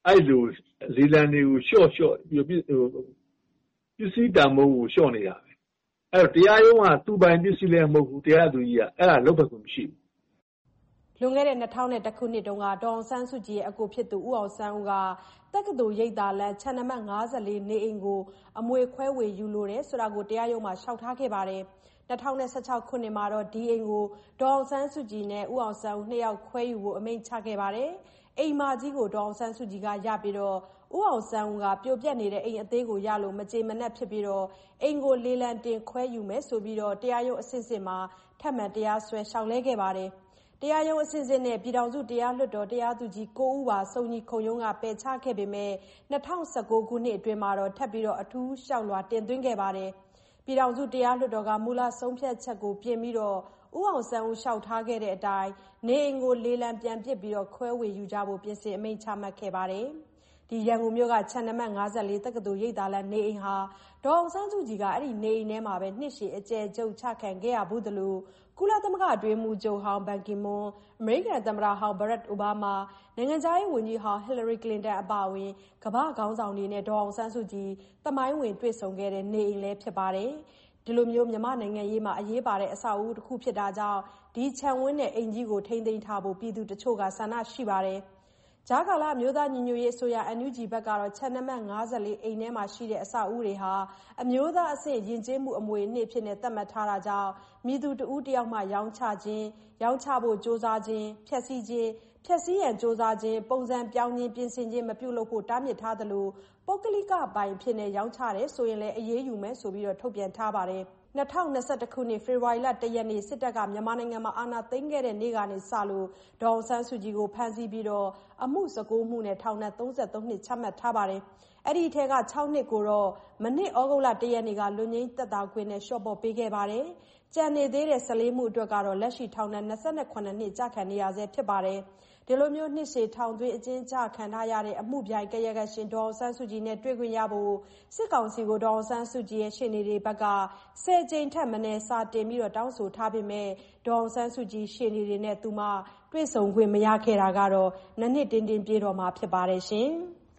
အဲ့လိုဇီလန်တွေကိုရှော့ရှော့ပြီးပစ္စည်းတန်ဖိုးကိုရှော့နေတာပဲအဲ့တော့တရားရုံးကသူ့ပိုင်ပစ္စည်းလည်းမဟုတ်ဘူးတရားသူကြီးကအဲ့ဒါလုပ်ဖို့မရှိဘူးလွန်ခဲ့တဲ့၂၀၀၁ခုနှစ်တုန်းကဒေါ်အောင်ဆန်းစုကြည်ရဲ့အကိုဖြစ်သူဦးအောင်ဆန်းဦးကတက္ကသိုလ်ရိပ်သာလမ်းခြံနံပါတ်၅၄နေအိမ်ကိုအမွေခွဲဝေယူလိုတယ်ဆိုတာကိုတရားရုံးမှာလျှောက်ထားခဲ့ပါတယ်၂၀၁၆ခုနှစ်မှာတော့ဒီအိမ်ကိုဒေါ်အောင်ဆန်းစုကြည်နဲ့ဦးအောင်ဆန်းဦးနှစ်ယောက်ခွဲယူဖို့အမိန့်ချခဲ့ပါတယ်အိမ်မကြီးကိုဒေါ်အောင်ဆန်းစုကြည်ကရပြီးတော့ဦးအောင်ဆန်းဦးကပြိုပြက်နေတဲ့အိမ်အသေးကိုရလို့မကြေမနက်ဖြစ်ပြီးတော့အိမ်ကိုလေလံတင်ခွဲယူမယ်ဆိုပြီးတော့တရားရုံးအဆင့်ဆင့်မှာထပ်မံတရားစွဲလျှောက်လဲခဲ့ပါတယ်တရားရုံးအဆင့်ဆင့်နဲ့ပြည်ထောင်စုတရားလွှတ်တော်တရားသူကြီး၉ဦးပါစုံညီခုံရုံးကပယ်ချခဲ့ပေမဲ့၂၀၁၉ခုနှစ်အတွင်းမှာတော့ထပ်ပြီးတော့အထူးလျှောက်လွှာတင်သွင်းခဲ့ပါတယ်ပြည်ထောင်စုတရားလွှတ်တော်ကမူလဆုံးဖြတ်ချက်ကိုပြင်ပြီးတော့ဦးအောင်ဆန်းဦးလျှောက်ထားခဲ့တဲ့အတိုင်းနေအိမ်ကိုလေလံပြန်ပစ်ပြီးတော့ခွဲဝေယူကြဖို့ပြင်ဆင်အမိန့်ချမှတ်ခဲ့ပါတယ်ဒီရန်ကုန်မြို့ကခြံနံပါတ်၅၄တက္ကသိုလ်ရိပ်သာလမ်းနေအိမ်ဟာဒေါ်အောင်ဆန်းစုကြည်ကအဲ့ဒီနေအိမ်ထဲမှာပဲနှစ်ရှည်အကျယ်ကျုပ်ချခံခဲ့ရဘူးသလိုကုလသမဂ္ဂအတွင်းမူချုပ်ဟောင်းဘန်ကီမွန်အမေရိကန်သမ္မတဟောင်းဘရက်အိုဘားမားနိုင်ငံခြားရေးဝန်ကြီးဟောင်းဟီလာရီကလင်တန်အပါအဝင်ကမ္ဘာခေါင်းဆောင်တွေနဲ့ဒေါ်အောင်ဆန်းစုကြည်တမိုင်းဝင်တွေ့ဆုံခဲ့တဲ့နေအိမ်လည်းဖြစ်ပါတယ်ဒီလိုမျိုးမြန်မာနိုင်ငံရေးမှာအရေးပါတဲ့အဆောက်အဦတစ်ခုဖြစ်တာကြောင့်ဒီခြံဝန်းနဲ့အိမ်ကြီးကိုထိန်းသိမ်းထားဖို့ပြည်သူတချို့ကဆန္ဒရှိပါတယ်ဂျာကာလာမျိုးသားညီညွတ်ရေးအစိုးရ N U G ဘက်ကတော့ခြံနံပါတ်၅၄အိမ်ထဲမှာရှိတဲ့အဆောက်အဦတွေဟာအမျိုးသားအဆင့်ယဉ်ကျေးမှုအမွေအနှစ်ဖြစ်နေသတ်မှတ်ထားတာကြောင့်မိသူတဦးတယောက်မှရောင်းချခြင်းရောင်းချဖို့စ조사ခြင်းဖျက်ဆီးခြင်းဖျက်ဆီးရန်စ조사ခြင်းပုံစံပြောင်းခြင်းပြင်ဆင်ခြင်းမပြုလုပ်ဖို့တားမြစ်ထားသလိုပုဂ္ဂလိကပိုင်ဖြစ်နေရောင်းချတယ်ဆိုရင်လည်းအရေးယူမယ်ဆိုပြီးတော့ထုတ်ပြန်ထားပါတယ်၂၀၂၁ခုနှစ်ဖေဖော်ဝါရီလ၁ရက်နေ့စစ်တပ်ကမြန်မာနိုင်ငံမှာအာဏာသိမ်းခဲ့တဲ့နေ့ကနေစလို့ဒေါ်အောင်ဆန်းစုကြည်ကိုဖမ်းဆီးပြီးတော့အမှု၁၉မှုနဲ့ထောင်ဒဏ်၃၃နှစ်ချမှတ်ထားပါတယ်။အဲ့ဒီထဲက၆နှစ်ကိုတော့မနေ့ဩဂုတ်လ၁ရက်နေ့ကလွတ်ငြိမ်းသက်သာခွင့်နဲ့လျှော့ပေါ့ပေးခဲ့ပါတယ်။ကြံနေသေးတဲ့၁၄မှုအတွက်ကတော့လက်ရှိထောင်ဒဏ်၂၇နှစ်ကြာခံနေရဆဲဖြစ်ပါတယ်။ဒီလိုမျိုးနှစ်ရှည်ထောင်သွင်းအကျဉ်းချခံထားရတဲ့အမှုပြိုင်ကရကရှင်ဒေါ်အောင်ဆန်းစုကြည်နဲ့တွေ့ခွင့်ရဖို့စစ်ကောင်စီကိုဒေါ်အောင်ဆန်းစုကြည်ရဲ့ရှေ့နေတွေဘက်ကဆယ်ကြိမ်ထက်မနည်းစာတင်ပြီးတော့တောင်းဆိုထားပေမဲ့ဒေါ်အောင်ဆန်းစုကြည်ရှေ့နေတွေနဲ့သူမတွေ့ဆုံခွင့်မရခဲ့တာကတော့နှစ်နှစ်တင်းတင်းပြေတော့မှာဖြစ်ပါတယ်ရှင်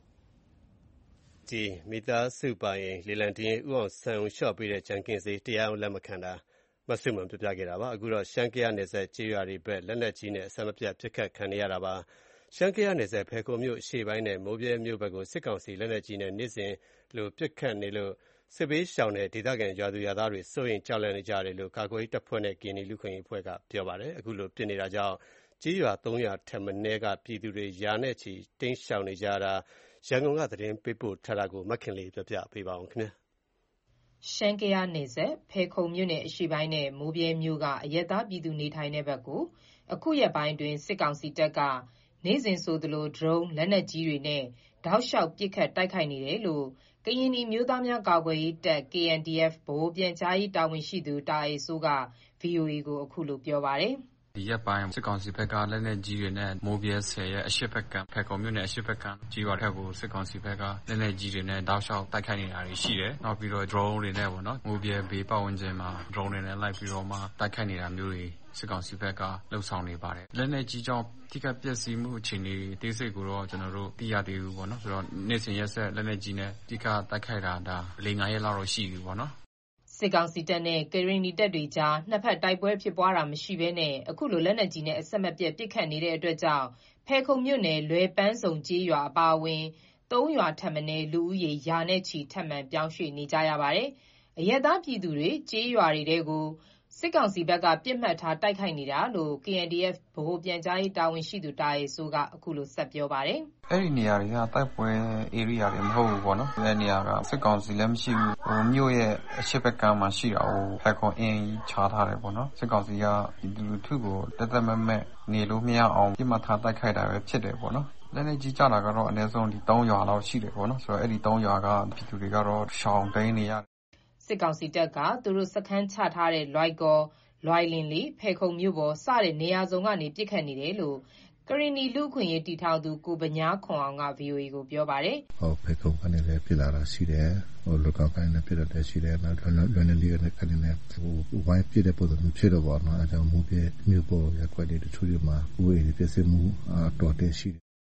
ဒီမိသားစုပိုင်လေလံတင်ဦးအောင်ဆန်းဦးလျှော့ပေးတဲ့ကြံကင်းစီတရားအောင်လက်မခံတာမဆုမွန်ပြပြခဲ့တာပါအခုတော့ရှမ်းကရနယ်စပ်ကြေးရွာတွေဘက်လက်နက်ကြီးနဲ့အဆက်မပြတ်ပစ်ခတ်ခံနေရတာပါရှမ်းကရနယ်စပ်ဖဲခုံမြို့ရှေ့ပိုင်းနဲ့မိုးပြဲမြို့ဘက်ကိုစစ်ကောင်စီလက်နက်ကြီးနဲ့နေ့စဉ်လိုပစ်ခတ်နေလို့စစ်ပေးရှောင်တဲ့ဒေသခံရွာသူရွာသားတွေစိုးရင်ကြောက်လန့်နေကြတယ်လို့ကာကွယ်တပ်ဖွဲ့နဲ့ကင်းနီလူခွင့်ရေးအဖွဲ့ကပြောပါတယ်အခုလိုပြစ်နေတာကြောင့်ကြေးရွာ၃၀၀ထက်မနည်းကပြည်သူတွေယာနဲ့ချီတင်းရှောင်နေကြတာရန်ကုန်ကသတင်းပေးပို့ထားတာကိုမခင်လေးပြပြပေးပါအောင်ခင်ဗျာရှမ်းကရနယ်စပ်ဖဲခုံမြို့နယ်အရှိပိုင်းနဲ့မိုးပြဲမြို့ကအရက်သားပြည်သူနေထိုင်တဲ့ဘက်ကိုအခုရက်ပိုင်းတွင်စစ်ကောင်စီတပ်ကနေ့စဉ်ဆိုသလို drone လက်နက်ကြီးတွေနဲ့တောက်လျှောက်ပစ်ခတ်တိုက်ခိုက်နေတယ်လို့ကရင်နီမျိုးသားများကာကွယ်ရေးတပ် K N D F ဗဟိုပြန်ကြားရေးတာဝန်ရှိသူတာအေဆိုးက V O A ကိုအခုလိုပြောပါတယ်ဒီရက်ပိုင်းစစ်ကောင်စီဘက်ကလက်နက်ကြီးတွေနဲ့မိုးပြဲဆယ်ရဲ့အရှိဘက်ကဖက်ကောင်မြို့နယ်အရှိဘက်ကကြီးရွာထက်ကိုစစ်ကောင်စီဘက်ကလက်နက်ကြီးတွေနဲ့တောက်လျှောက်တိုက်ခိုက်နေတာတွေရှိတယ်။နောက်ပြီးတော့ drone တွေနဲ့ပေါ့နော်မိုးပြဲဘေးပတ်ဝန်းကျင်မှာ drone တွေနဲ့လိုက်ပြီးတော့မှတိုက်ခိုက်နေတာမျိုးတွေစစ်ကောင်စီဘက်ကလှုပ်ဆောင်နေပါတယ်။လက်နက်ကြီးကြောင့်ထိခိုက်ပျက်စီးမှုအခြေအနေတိစိတ်ကိုတော့ကျွန်တော်တို့သိရသေးဘူးပေါ့နော်။ဆိုတော့နေ့စဉ်ရက်ဆက်လက်နက်ကြီးနဲ့ထိခိုက်တိုက်ခိုက်တာဒါ၄-၅ရက်လောက်တော့ရှိပြီပေါ့နော်။စစ်ကောင်စီတပ်နဲ့ကရင်နီတပ်တွေကြားနှစ်ဖက်တိုက်ပွဲဖြစ်ပွားတာမရှိဘဲနဲ့အခုလိုလက်နက်ကြီးနဲ့အဆက်မပြတ်ပစ်ခတ်နေတဲ့အတွက်ကြောင့်ဖဲခုံမြို့နယ်လွယ်ပန်းစုံကျေးရွာအပါအဝင်သုံးရွာထပ်မံလူဦးရေရာနဲ့ချီထပ်မံပြောင်းရွှေ့နေကြရပါတယ်။အရက်သားပြည်သူတွေကျေးရွာတွေကိုစစ်ကောင်စီဘက်ကပြစ်မှတ်ထားတိုက်ခိုက်နေတာလို့ K N D F ဗဟိုပြန်ကြားရေးတာဝန်ရှိသူတာအေဆိုးကအခုလိုဆက်ပြောပါတယ်။အဲ့ဒီနေရာတွေကတိုက်ပွဲ area တွေမဟုတ်ဘူးပေါ့နော်။အဲ့ဒီနေရာကစစ်ကောင်စီလည်းမရှိဘူး။ဟိုမြို့ရဲ့အရှိဘက်ကမှာရှိတာဟိုဖက်ခွန်အင်းချားထားတယ်ပေါ့နော်။စစ်ကောင်စီကဒီလူထုကိုတက်တက်မက်မက်နေလို့မရအောင်ပြစ်မှတ်ထားတိုက်ခိုက်တာပဲဖြစ်တယ်ပေါ့နော်။လက်နက်ကြီးကြတာကတော့အနည်းဆုံးဒီ၃ရွာလောက်ရှိတယ်ပေါ့နော်။ဆိုတော့အဲ့ဒီ၃ရွာကပြည်သူတွေကတော့ရှောင်တိန်နေရစစ်ကောင်စီတပ်ကသူတို့စခန်းချထားတဲ့လွိုက်ကော်လွိုင်လင်လေးဖဲခုံမြို့ပေါ်စတဲ့နေရာစုံကနေပြစ်ခတ်နေတယ်လို့ကရင်နီလူခွင့်ရေးတီထောင်သူကိုပညာခွန်အောင်က V O A ကိုပြောပါတယ်။ဟောဖဲခုံကနေလည်းပြလာတာရှိတယ်။ဟိုလောကကိုင်းနဲ့ပြတဲ့တဲ့ရှိတယ်။နောက်လွယ်နေလေးနဲ့ကနေလည်းဟိုဝိုင်းပြတဲ့ပုံစံမျိုးဖြစ်တော့ပါတော့။အဲကြောင့်မိုးပြမြို့ပေါ်ရက်ွက်တွေတချို့တွေမှာဥယျာဉ်ပြည့်စုံမှုအတော်တည်းရှိတယ်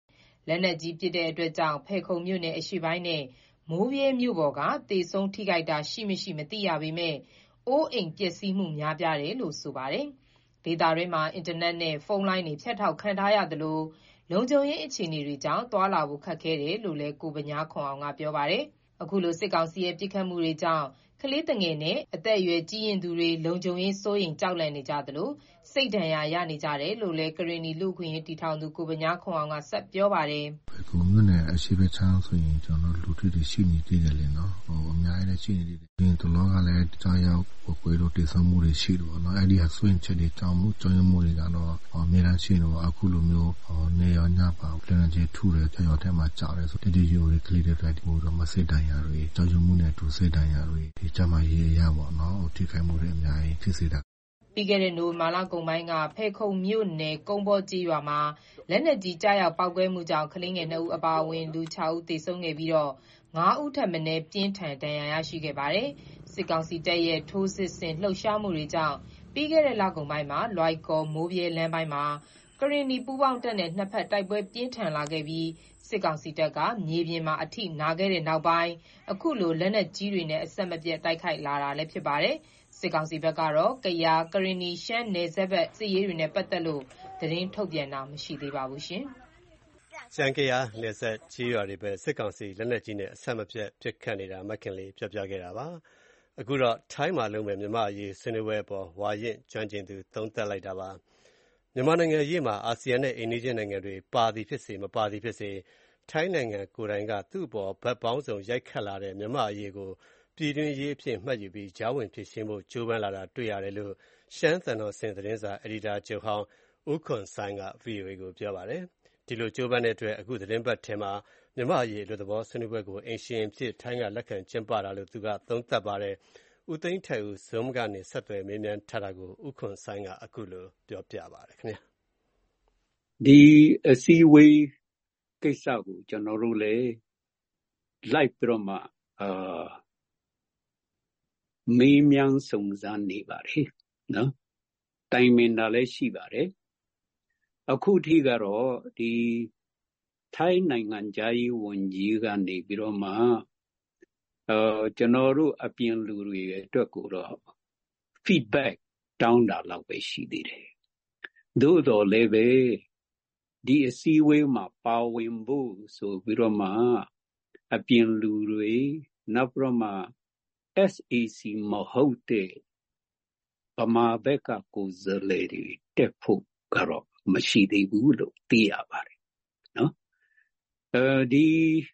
လက်နက်ကြီးပစ်တဲ့အတွက်ကြောင့်ဖယ်ခုံမြို့နယ်အရှေ့ပိုင်းနဲ့မိုးဗြဲမြို့ပေါ်ကသေဆုံးထိခိုက်တာရှိမရှိမသိရပေမဲ့အိုးအိမ်ပျက်စီးမှုများပြားတယ်လို့ဆိုပါတယ်။ဒေသတွင်းမှာအင်တာနက်နဲ့ဖုန်းလိုင်းတွေဖြတ်တောက်ခံထားရသလိုလုံခြုံရေးအခြေအနေတွေကြောင့်သွားလာဖို့ခက်ခဲတယ်လို့လည်းကိုဗညာခွန်အောင်ကပြောပါတယ်။အခုလိုစစ်ကောင်စီရဲ့ပစ်ခတ်မှုတွေကြောင့်ကလေးငယ်နဲ့အသက်အရွယ်ကြီးရင်သူတွေလုံခြုံရေးစိုးရိမ်ကြောက်လန့်နေကြသလိုစိတ်ဒဏ်ရာရနေကြတယ်လို့လည်းကရင်နီလူ့အခွင့်အရေးတည်ထောင်သူကိုဗညာခွန်အောင်ကဆက်ပြောပါတယ်။အခုမြို့နယ်အရှိဘချမ်းဆိုရင်ကျွန်တော်လူထုတွေရှိနေသေးတယ်လေနော်ဟိုအများကြီးလည်းရှိနေသေးတယ်ဒီတလောကလည်းကြားရောက်ကိုယ်တို့တည်ဆောက်မှုတွေရှိလို့နော်အဲ့ဒီဟာဆွင့်ချက်တွေကြောင်းမှုကြောင်းမှုတွေကတော့အများကြီးရှိလို့အခုလိုမျိုးနေရညပါပြန်ကြည့်ထူတယ်ကြောက်ထဲမှာကြားတယ်ဆိုတတိယရီကလေးတွေတိုက်မှုတော့မစိတ်တန်ရတွေကြောက်မှုနဲ့တူစိတ်တန်ရတွေဒီကြမှာရေးရပါတော့ထိခိုက်မှုတွေအများကြီးဖြစ်စေတာပြီးခဲ့တဲ့နိုဝင်ဘာလကုန်ပိုင်းကဖဲခုံမြို့နယ်ကုန်းပေါ်ကြီးရွာမှာလက်နက်ကြီးကြားရောက်ပောက်ကွဲမှုကြောင့်ကလေးငယ်နှစ်ဦးအပါအဝင်လူခြောက်ဦးသေဆုံးခဲ့ပြီးတော့ငါးဦးထပ်မံပြင်းထန်ဒဏ်ရာရရှိခဲ့ပါတယ်။စစ်ကောင်စီတပ်ရဲ့ထိုးစစ်ဆင်လှုပ်ရှားမှုတွေကြောင့်ပြီးခဲ့တဲ့လကုန်ပိုင်းမှာလွိုက်ကော်မိုးပြဲလမ်းပိုင်းမှာကရင်နီပူးပေါင်းတပ်နဲ့နှစ်ဖက်တိုက်ပွဲပြင်းထန်လာခဲ့ပြီးစစ်ကောင်စီတပ်ကမြေပြင်မှာအထိနာခဲ့တဲ့နောက်ပိုင်းအခုလိုလက်နက်ကြီးတွေနဲ့အဆက်မပြတ်တိုက်ခိုက်လာတာလည်းဖြစ်ပါတယ်။စစ်ကောင်စီဘက်ကတော့ကယားကရင်နီရှမ်းနယ်စပ်ဘက်စစ်ရေးတွေနဲ့ပတ်သက်လို့သတင်းထုတ်ပြန်တာမရှိသေးပါဘူးရှင်။ရှမ်းကယားနယ်စပ်ကြီးရွာတွေပဲစစ်ကောင်စီလက်နက်ကြီးနဲ့အဆက်မပြတ်ပစ်ခတ်နေတာမခင်လေးပြောပြခဲ့တာပါ။အခုတော့ထိုင်းမှာလုံးမဲ့မြန်မာအရေးဆွေးနွေးပွဲအပေါ်ဝါရင့်ကျွမ်းကျင်သူသုံးသပ်လိုက်တာပါ။မြန်မာနိုင်ငံအရေးမှာအာဆီယံနဲ့အိန္ဒိယနိုင်ငံတွေပါသည်ဖြစ်စေမပါသည်ဖြစ်စေထိုင်းနိုင်ငံကိုယ်တိုင်ကသူ့အပေါ်ဗတ်ပေါင်းစုံရိုက်ခတ်လာတဲ့မြန်မာအရေးကိုပြည်တွင်းရေးအဖြစ်မှတ်ယူပြီးကြားဝင်ဖြစ်ရှင်းဖို့ကြိုးပမ်းလာတာတွေ့ရတယ်လို့ရှမ်းသံတော်ဆင်သတင်းစာအယ်ဒီတာချုပ်ဟောင်းဦးခွန်ဆိုင်က ဗွီအိုအေကိုပြောပါတယ်။ဒီလိုကြိုးပမ်းတဲ့အတွက်အခုသတင်းပတ်ထဲမှာမြန်မာအရေးအလို့သဘောဆွေးနွေးပွဲကိုအိမ်ရှင်ဖြစ်ထိုင်းကလက်ခံကျင်းပတာလို့သူကသုံးသပ်ပါတယ်။ဦးသိန်းထိုက်ဦး Zoom ကနေဆက်သွယ်မေးမြန်းထားတာကိုဦးခွန်ဆိုင်ကအခုလိုပြောပြပါတယ်ခင်ဗျာ။ဒီအစည်းအဝေးကိစ္စကိုကျွန်တော်တို့လည်းလိုက်ပြီးတော့မှအာမေးမြန်းစုံစမ်းနေပါတယ်နော်တိုင်မင်တာလည်းရှိပါတယ်အခုထိကတော့ဒီထိုင်းနိုင်ငံသားရေးဝန်ကြီးကနေပြီးတော့မှအာကျွန်တော်တို့အပြင်လူတွေအတွက်ကိုတော့ feedback တောင်းတာလောက်ပဲရှိသေးတယ်သို့တော်လည်းပဲဒီအစည်းအဝေးမှာပါဝင်ဖို့ဆိုပြီးတော့မှအပြင်လူတွေနောက်ပြီးတော့မှ S A C မဟုတ်တဲ့ဗမာဘက်ကကိုယ်စားလှယ်တွေတက်ဖို့ကတော့မရှိသေးဘူးလို့သိရပါတယ်နော်အဲဒီ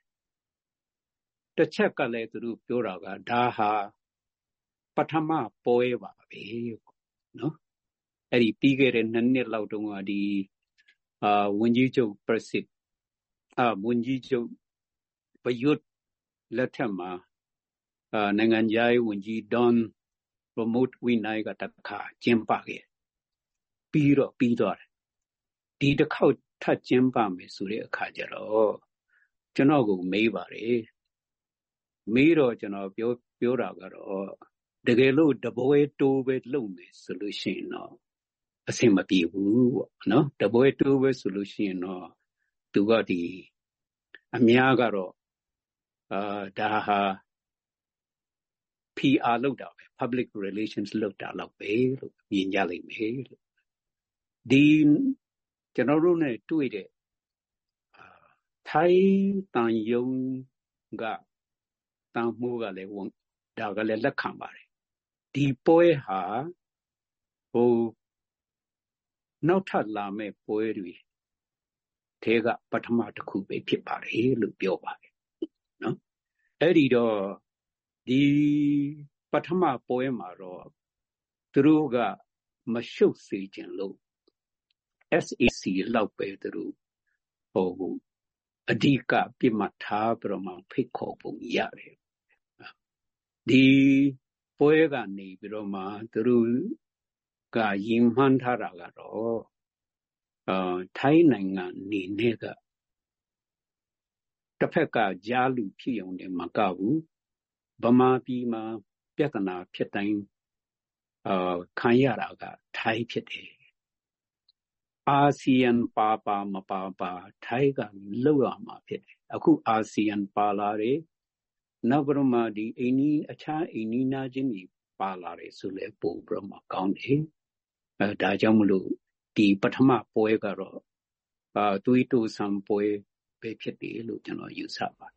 တစ်ချက်ကလည်းသူတို့ပြောတာကဒါဟာပထမပွဲပါပဲနော်အဲ့ဒီပြီးခဲ့တဲ့နှစ်နှစ်လောက်တုန်းကဒီအာဝန်ကြီးချုပ်ประสิทธิ์အာဝန်ကြီးချုပ်ประยุทธ์လက်ထက်မှာအာနိုင်ငံရေးဝန်ကြီးဒွန်ပရမုတ်ဝိနိုင်ကတခါကျင်းပခဲ့ပြီးတော့ပြီးသွားတယ်ဒီတစ်ခေါက်ထပ်ကျင်းပမယ်ဆိုတဲ့အခါကျတော့ကျွန်တော်ကိုမေးပါတယ်မေးတော့ကျွန်တော်ပြောပြောတာကတော့တကယ်လို့တပွဲတိုးပဲလုပ်မယ်ဆိုလို့ရှိရင်တော့အဆင်မပြေဘူးပေါ့နော်တပွဲတိုးပဲဆိုလို့ရှိရင်တော့သူကဒီအများကတော့အာဒါဟာ P R လောက်တာပဲ public relations လောက်တာလောက်ပဲလို့မြင်ကြလိမ့်မယ်လို့ဒီကျွန်တော်တို့ ਨੇ တွေ့တဲ့ထိုင်းတန်ယုံကတန်မှုကလည်းဝန်ဒါကလည်းလက်ခံပါတယ်ဒီပွဲဟာဟိုနောက်ထပ်လာမဲ့ပွဲတွေထဲကပထမတစ်ခုပဲဖြစ်ပါတယ်လို့ပြောပါတယ်နော်အဲ့ဒီတော့ဒီပထမပွဲမှာတော့သူတို့ကမရှုပ်စေခြင်းလို့ S A C လောက်ပဲသူတို့ဟိုအဓိကပြမှတ်ထားပြမှဖိတ်ခေါ်ပုံရတယ်ဒီပွဲကနေပြီးတော့မှသူတို့ကယဉ်မှန်းထားတာကတော့အာထိုင်းနိုင်ငံနေနဲ့ကတစ်ဖက်ကကြားလူဖြစ်ုံနဲ့မကဘူးဗမာပြည်မှာပြဿနာဖြစ်တိုင်းအာခံရတာကထိုင်းဖြစ်တယ်အာဆီယံပါပါမပါပါထိုင်းကလောက်ရမှာဖြစ်တယ်အခုအာဆီယံပါလာတယ်နောက်ပြီးမှဒီအိန္ဒိအခြားအိန္ဒိနာချင်းတွေပါလာတယ်ဆိုလဲပို့ပြီးမှကောင်းတယ်အဲဒါကြောင့်မလို့ဒီပထမပွဲကတော့အာသွေးတိုးဆံပွဲပဲဖြစ်တယ်လို့ကျွန်တော်ယူဆပါတယ်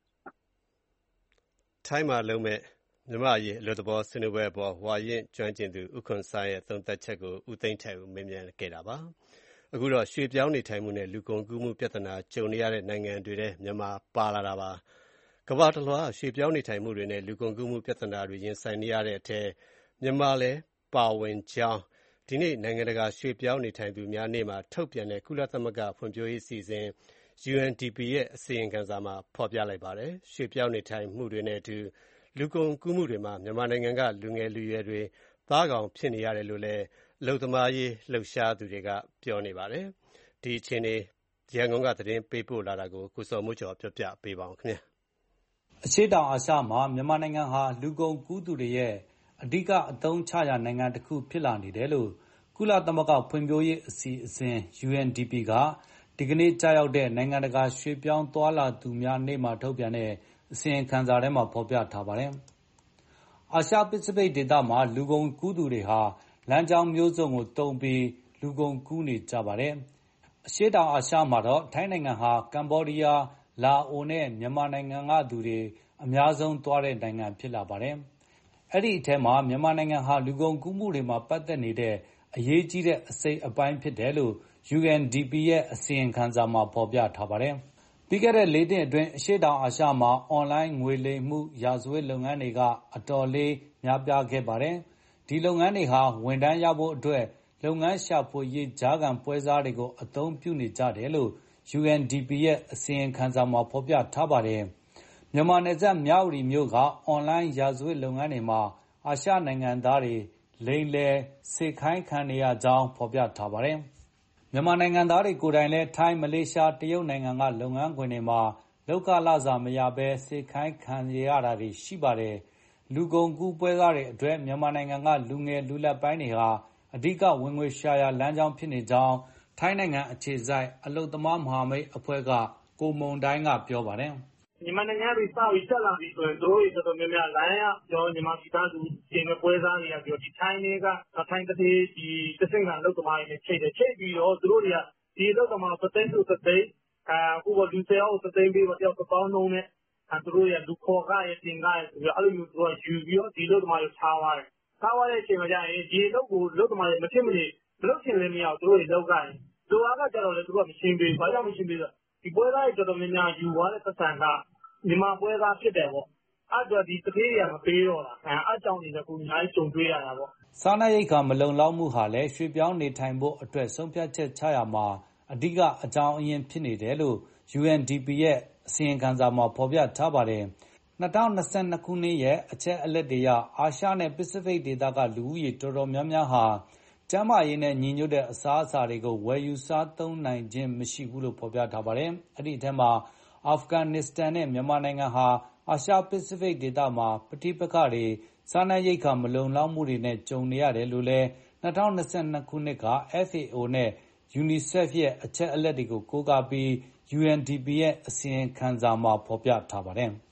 ထိုင်းမှာလုံးမဲ့မြမရေးအလို့တဘောဆွေးနွေးပွဲပေါ်ဝါရင်ကျွမ်းကျင်သူဥခွန်ဆိုင်ရဲ့သုံးသက်ချက်ကိုဦးသိန်းထိုက်ဦးမေးမြန်းခဲ့တာပါအခုတော့ရွှေပြောင်းနေထိုင်မှုနဲ့လူကုန်ကူးမှုပြဿနာကြုံနေရတဲ့နိုင်ငံတွေထဲမြန်မာပါလာတာပါကမ္ဘာတစ်လွှားရွှေပြောင်းနေထိုင်မှုတွေနဲ့လူကုန်ကူးမှုပြဿနာတွေရင်ဆိုင်နေရတဲ့အထက်မြန်မာလည်းပါဝင်ကြောင်းဒီနေ့နိုင်ငံတကာရွှေပြောင်းနေထိုင်သူများနေ့မှာထုတ်ပြန်တဲ့ကုလသမဂ္ဂဖွံ့ဖြိုးရေးအစီအစဉ် U N D P ရဲ့အစီရင်ခံစာမှာဖော်ပြလိုက်ပါတယ်ရွှေပြောင်းနေထိုင်မှုတွေနဲ့အတူလူကုန်ကူးမှုတွေမှာမြန်မာနိုင်ငံကလူငယ်လူရွယ်တွေသားကောင်ဖြစ်နေရတယ်လို့လည်းအလုပ်သမားရေးလှုပ်ရှားသူတွေကပြောနေပါတယ်ဒီအခြေအနေရန်ကုန်ကသတင်းပေးပို့လာတာကိုကိုစော်မိုးကျော်ပြောပြပေးပါဦးခင်ဗျာအရှေ့တောင်အာရှမှာမြန်မာနိုင်ငံဟာလူကုန်ကူးသူတွေရဲ့အဓိကအသုံးချရာနိုင်ငံတစ်ခုဖြစ်လာနေတယ်လို့ကုလသမဂ္ဂဖွံ့ဖြိုးရေးအစီအစဉ် U N D P ကဒီကနေ့ကြာရောက်တဲ့နိုင်ငံတကာရွှေပြောင်းသွားလာသူများနေ့မှာထုတ်ပြန်တဲ့အစီရင်ခံစာထဲမှာဖော်ပြထားပါတယ်။အာရှပစိဖိတ်ဒေသမှာလူကုန်ကူးသူတွေဟာလမ်းကြောင်းမျိုးစုံကိုတုံပြီးလူကုန်ကူးနေကြပါတယ်။အရှေ့တောင်အာရှမှာတော့ထိုင်းနိုင်ငံဟာကမ္ဘောဒီးယား၊လာအိုနဲ့မြန်မာနိုင်ငံကသူတွေအများဆုံးသွားတဲ့နိုင်ငံဖြစ်လာပါတယ်။အဲ့ဒီအထဲမှာမြန်မာနိုင်ငံဟာလူကုန်ကူးမှုတွေမှာပတ်သက်နေတဲ့အရေးကြီးတဲ့အစိတ်အပိုင်းဖြစ်တယ်လို့ U N D P ရဲ့အစီရင်ခံစာမှာဖော်ပြထားပါတယ်။ပြီးခဲ့တဲ့လေးနှစ်အတွင်းအရှေ့တောင်အာရှမှာအွန်လိုင်းငွေလိမ်မှုရာဇဝတ်လုပ်ငန်းတွေကအတော်လေးများပြားခဲ့ပါတယ်။ဒီလုပ်ငန်းတွေဟာဝန်ထမ်းရဖို့အတွက်လုပ်ငန်းရှာဖွေရေးကြားခံပွဲစားတွေကိုအသုံးပြုနေကြတယ်လို့ U N D P ရဲ့အစီရင်ခံစာမှာဖော်ပြထားပါတယ်။မြန်မာနယ်စပ်မြဝတီမြို့ကအွန်လိုင်းရာဇဝတ်လုပ်ငန်းတွေမှာအာရှနိုင်ငံသားတွေလိမ်လည်စေခိုင်းခံနေရကြောင်းဖော်ပြထားပါတယ်။မြန်မာနိုင်ငံသားတွေကိုယ်တိုင်လည်းထိုင်းမလေးရှားတရုတ်နိုင်ငံကလုပ်ငန်းခွင်တွေမှာလုပ်ခလစာမရဘဲစေခိုင်းခံရတာတွေရှိပါတယ်။လူကုန်ကူးပွဲစားတွေအတွက်မြန်မာနိုင်ငံကလူငယ်လူလတ်ပိုင်းတွေဟာအဓိကဝင်ငွေရှာရလမ်းကြောင်းဖြစ်နေကြောင်းထိုင်းနိုင်ငံအခြေစိုက်အလုပ်သမားမဟာမိတ်အဖွဲ့ကကိုမုံတိုင်းကပြောပါတယ်။မြန်မာနိုင်ငံတွေစပြီးတက်လာပြီဆိုရင်တို့တွေတော်တော်များများလိုင်းရပြောမြန်မာပြည်သားစုရှင်嘅ပွဲစားတွေကပြောဒီထိုင်းတွေကထိုင်းတတိဒီတစင်ကအလုပ်သမားတွေနဲ့ချိန်တယ်ချိန်ပြီးတော့တို့တွေကဒီအလုပ်သမားပတ်သက်သူပတ်သက်အဲဟိုလူစေအောင်ပတ်သက်ပြီးတော့တယောက်ပေါင်းလုံးနဲ့အဲတို့ရလူခေါ်ကရတင်ကရဆိုပြီးအဲ့လိုမျိုးတို့ယူပြီးတော့ဒီအလုပ်သမားတွေထားသွားတယ်ထားသွားတဲ့အချိန်မှာကျရင်ဒီအလုပ်ကိုအလုပ်သမားတွေမဖြစ်မနေမလုပ်ချင်လည်းမရဘူးတို့တွေလောက်ကြရင်တို့အားကကြတော့လေတို့ကမရှင်းပေးဘာကြောင့်မရှင်းပေးတော့ဒီပွဲသားတွေတော်တော်များများယူသွားတဲ့ပတ်စံကမြန်မာပွဲသားဖြစ်တယ်ပေါ့အဲ့တော့ဒီတတိယမပေးတော့တာအဲအကြောင်းတွေလည်းကိုအများကြီးကြုံတွေ့ရတာပေါ့စားနပ်ရိက္ခာမလုံလောက်မှုဟာလည်းရွှေပြောင်းနေထိုင်ဖို့အတွက်ဆုံးဖြတ်ချက်ချရမှာအဓိကအကြောင်းအရင်းဖြစ်နေတယ်လို့ U N D P ရဲ့အစီရင်ခံစာမှာဖော်ပြထားပါတယ်။၂၀၂၂ခုနှစ်ရဲ့အချက်အလက်တွေအရအာရှနဲ့ပစိဖိတ်ဒေသကလူဦးရေတော်တော်များများဟာကျန်းမာရေးနဲ့ညီညွတ်တဲ့အစားအစာတွေကိုဝယ်ယူစားသုံးနိုင်ခြင်းမရှိဘူးလို့ဖော်ပြထားပါတယ်။အဲ့ဒီအထက်မှာအာဖဂန်နစ္စတန်နဲ့မြန်မာနိုင်ငံဟာအာရှပစိဖိတ်ဒေသမှာပဋိပက္ခတွေစားနပ်ရိက္ခာမလုံလောက်မှုတွေနဲ့ကြုံနေရတယ်လို့လည်း၂၀၂၂ခုနှစ်က F A O နဲ့ UNICEF ရဲ့အချက်အလက်တွေကိုကိုးကားပြီး U N D P ရဲ့အစီရင်ခံစာမှာဖော်ပြထားပါတယ်။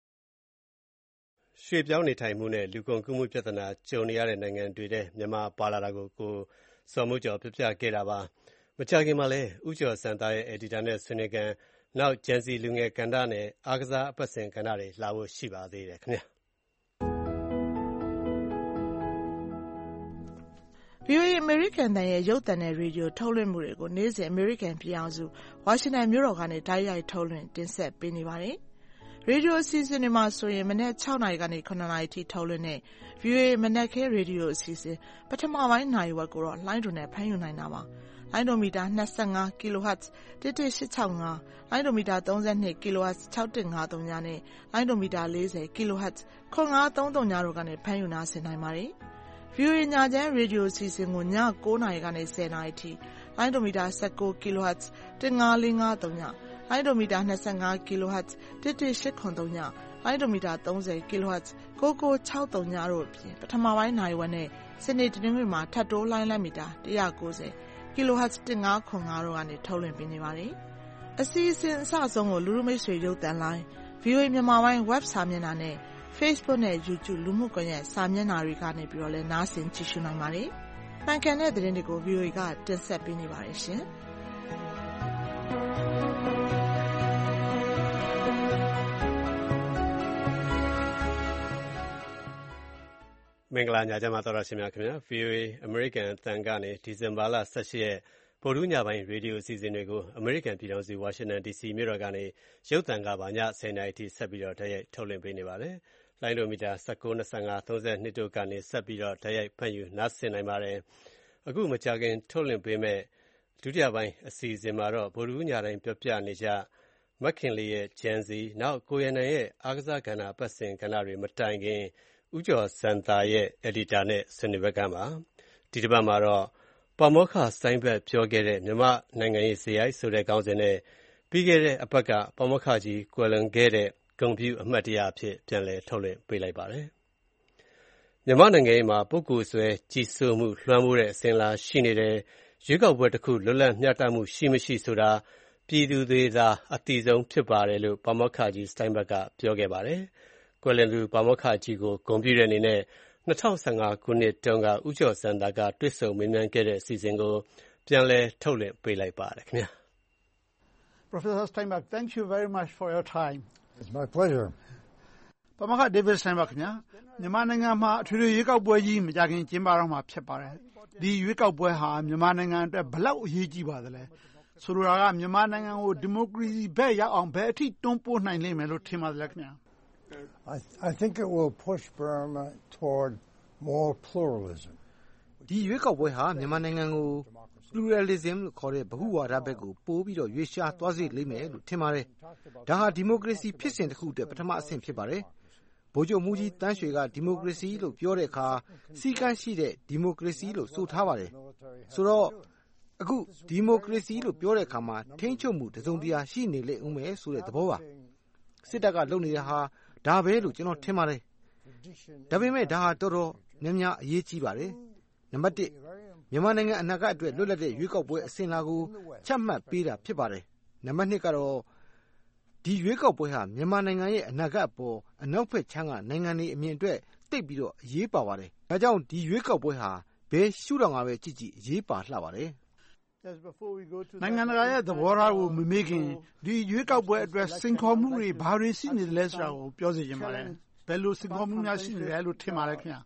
ရွှေပြောင်းနေထိုင်မှုနဲ့လူကုန်ကူးမှုပြဿနာကြုံနေရတဲ့နိုင်ငံတွေထဲမြန်မာပါလာတာကိုကိုစော်မိုးကျော်ပြပြခဲ့တာပါ။မကြာခင်မှာလည်းဥကျော်စံသားရဲ့အယ်ဒီတာနဲ့ဆွေးနွေးကန်နောက်ဂျန်စီလူငယ်ကဏ္ဍနဲ့အားကစားအပတ်စဉ်ကဏ္ဍတွေလာဖို့ရှိပါသေးတယ်ခင်ဗျာ။ V O A အမေရိကန်တန်ရဲ့ရုပ်သံနဲ့ရေဒီယိုထုတ်လွှင့်မှုတွေကိုနေ့စဉ်အမေရိကန်ပြည်အောင်စုဝါရှင်တန်မြို့တော်ကနေတိုက်ရိုက်ထုတ်လွှင့်တင်ဆက်ပေးနေပါတယ်။ရေဒီယိုအစီအစဉ်တွေမှာဆိုရင်မနက်၆နာရီကနေ၇နာရီထိထုတ်လွှင့်တဲ့ V O A မနက်ခင်းရေဒီယိုအစီအစဉ်ပထမပိုင်းနာရီဝက်ကိုတော့လိုင်းဒွန်နဲ့ဖမ်းယူနိုင်တာပါ။လိုင်းဒိုမီတာ၂၅ kHz တစ်တစ်၈၆၅ လိုင်းဒိုမီတာ၃၂ kHz ၆၁၅၃ နဲ့လိုင်းဒိုမီတာ၄၀ kHz ခွန်၅၃၃တို့ကနေဖမ်းယူနာဆင်နိုင်ပါတယ်။ V O A ညချမ်းရေဒီယိုအစီအစဉ်ကိုည၉နာရီကနေ၁၀နာရီထိလိုင်းဒိုမီတာ၁၉ kHz ၁၅၄၅၃ လိုင်းဒိုမီတာ၂၅ kHz တစ်တစ်၈၇၃ လိုင်းဒိုမီတာ၃၀ kHz ၉၉၆၃တို့အပြင်ပထမပိုင်းနာရီဝက်နဲ့စနေတနင်္ဂနွေမှာထပ်တိုးလိုင်းလက်မီတာ၁၉၀ kilohertz တစ်ငါးခုနှစ်ငါး တို့ကနေထုတ်လွှင့်ပေးနေပါတယ်။အစီအစဉ်အစဆုံးကိုလူလူမိတ်ဆွေရုပ်သံလိုင်း ဗွီအိုအေ မြန်မာပိုင်း web စာမျက်နှာနဲ့ Facebook နဲ့ YouTube လူမှုကွန်ရက်စာမျက်နှာတွေကနေပြီးတော့လည်းနားဆင်ကြည့်ရှုနိုင်ပါတယ်။မှန်ကန်တဲ့သတင်းတွေကို ဗွီအိုအေကတင်ဆက်ပေးနေပါတယ်ရှင်။မင်္ဂလာညချမ်းပါတော်ရရှိမြခင်ဗျာ ဗွီအိုအေ American အသံကနေဒီဇင်ဘာလ ၁၈ ရက်ဗုဒ္ဓညပိုင်းရေဒီယိုအစီအစဉ်တွေကို American ပြည်ထောင်စု Washington ဒီ စီ မြို့တော်ကနေရုပ်သံကပါည ၁၀ နာရီထိဆက်ပြီးတော့တိုက်ရိုက်ထုတ်လွှင့်ပေးနေပါတယ်။လိုင်းဒိုမီတာ၁၉ ၂၅ ၃၂ တို့ကနေဆက်ပြီးတော့တိုက်ရိုက်ဖတ်ယူနားဆင်နိုင်ပါတယ်။အခုမကြာခင်ထုတ်လွှင့်ပေးမဲ့ဒုတိယပိုင်းအစီအစဉ်မှာတော့ဗုဒ္ဓညတိုင်းပြောပြနေကြမခင်လေးရဲ့ဂျန်စီနောက်ကိုရန်နိုင်ရဲ့အားကစားကဏ္ဍပတ်စဉ်ကဏ္ဍတွေမတိုင်ခင်ဦးကျော်စံသာရဲ့ editor နဲ့ဆွေးနွေးပွဲကမှာဒီတစ်ပတ်မှာတော့ပါမောက္ခစိုင်းဘက်ပြောခဲ့တဲ့မြမနိုင်ငံရေးဇယိုက်ဆိုတဲ့ခေါင်းစဉ်နဲ့ပြီးခဲ့တဲ့အပတ်ကပါမောက္ခကြီးကွယ်လွန်ခဲ့တဲ့ဂုဏ်ပြုအမှတ်တရအဖြစ်ပြန်လည်ထုတ်လွှင့်ပေးလိုက်ပါတယ်။မြမနိုင်ငံရေးမှာပုဂ္ဂိုလ်ဆွဲကြီးစိုးမှုလွှမ်းမိုးတဲ့အစဉ်လာရှိနေတယ်ရွေးကောက်ပွဲတစ်ခုလွတ်လပ်မျှတမှုရှိမရှိဆိုတာပြည်သူတွေသာအသိဆုံးဖြစ်ပါတယ်လို့ပါမောက္ခကြီးစိုင်းဘက်ကပြောခဲ့ပါတယ်။ကွယ်လွန်သူပါမောက္ခကြီးကိုဂုဏ်ပြုတဲ့အနေနဲ့၂၀၁၅ခုနှစ်တုန်းကဦးကျော်စံသာကတွေ့ဆုံမေးမြန်းခဲ့တဲ့အစီအစဉ်ကိုပြန်လည်ထုတ်လွှင့်ပေးလိုက်ပါတယ်ခင်ဗျာ Professor Steinberg, thank you very much for your time. It's my pleasure. ပါမောက္ခ David Steinberg ခင်ဗျာမြန်မာနိုင်ငံမှာအထွေထွေရွေးကောက်ပွဲကြီးမကြာခင်ကျင်းပတော့မှာဖြစ်ပါတယ်။ဒီရွေးကောက်ပွဲဟာမြန်မာနိုင်ငံအတွက်ဘယ်လောက်အရေးကြီးပါသလဲ။ဆိုလိုတာကမြန်မာနိုင်ငံကိုဒီမိုကရေစီဘက်ရောက်အောင်ဘယ်အထိတွန်းပို့နိုင်လိမ့်မယ်လို့ထင်ပါသလဲခင်ဗျာ I, I think it will push Burma toward more pluralism. ဒီရွေးကောက်ပွဲဟာမြန်မာနိုင်ငံကို pluralism လို့ခေါ်တဲ့ဗဟုဝါဒဘက်ကိုပို့ပြီးတော့ရွေးရှားသွားစေလိမ့်မယ်လို့ထင်ပါတယ်။ဒါဟာဒီမိုကရေစီဖြစ်စဉ်တစ်ခုအတွက်ပထမအဆင့်ဖြစ်ပါတယ်။ဗိုလ်ချုပ်မှူးကြီးတန်းရွှေကဒီမိုကရေစီလို့ပြောတဲ့အခါစီကန်းရှိတဲ့ဒီမိုကရေစီလို့ဆိုထားပါတယ်။ဆိုတော့အခုဒီမိုကရေစီလို့ပြောတဲ့အခါမှာထိန်းချုပ်မှုတစုံတရာရှိနေလိမ့်ဦးမယ်ဆိုတဲ့သဘောပါ။စစ်တပ်ကလုပ်နေတဲ့ဟာဒါပဲလို့ကျွန်တော်ထင်ပါတယ်။ဒါပေမဲ့ဒါဟာတော်တော်များများအရေးကြီးပါတယ်။နံပါတ်တစ်မြန်မာနိုင်ငံအနာဂတ်အတွက်လွတ်လပ်တဲ့ရွေးကောက်ပွဲအစဉ်အလာကိုချမှတ်ပေးတာဖြစ်ပါတယ်။နံပါတ်နှစ်ကတော့ဒီရွေးကောက်ပွဲဟာမြန်မာနိုင်ငံရဲ့အနာဂတ်အပေါ်အနောက်ဘက်ခြမ်းကနိုင်ငံတွေအမြင်အတွက်တိတ်ပြီးတော့အရေးပါပါတယ်။ဒါကြောင့်ဒီရွေးကောက်ပွဲဟာဘယ်ရှုထောင့်ကပဲကြည့်ကြည့်အရေးပါလှပါတယ်။နိုင်ငံတကာရဲ့သဘောထားကိုမမေ့ခင်ဒီရွေးကောက်ပွဲအတွက်စိန်ခေါ်မှုတွေဘာတွေရှိနေတယ်လဲဆိုတာကိုပြောစီချင်ပါတယ်။ဘယ်လိုစိန်ခေါ်မှုများရှိနေတယ်လို့ထင်ပါလဲခင်ဗျာ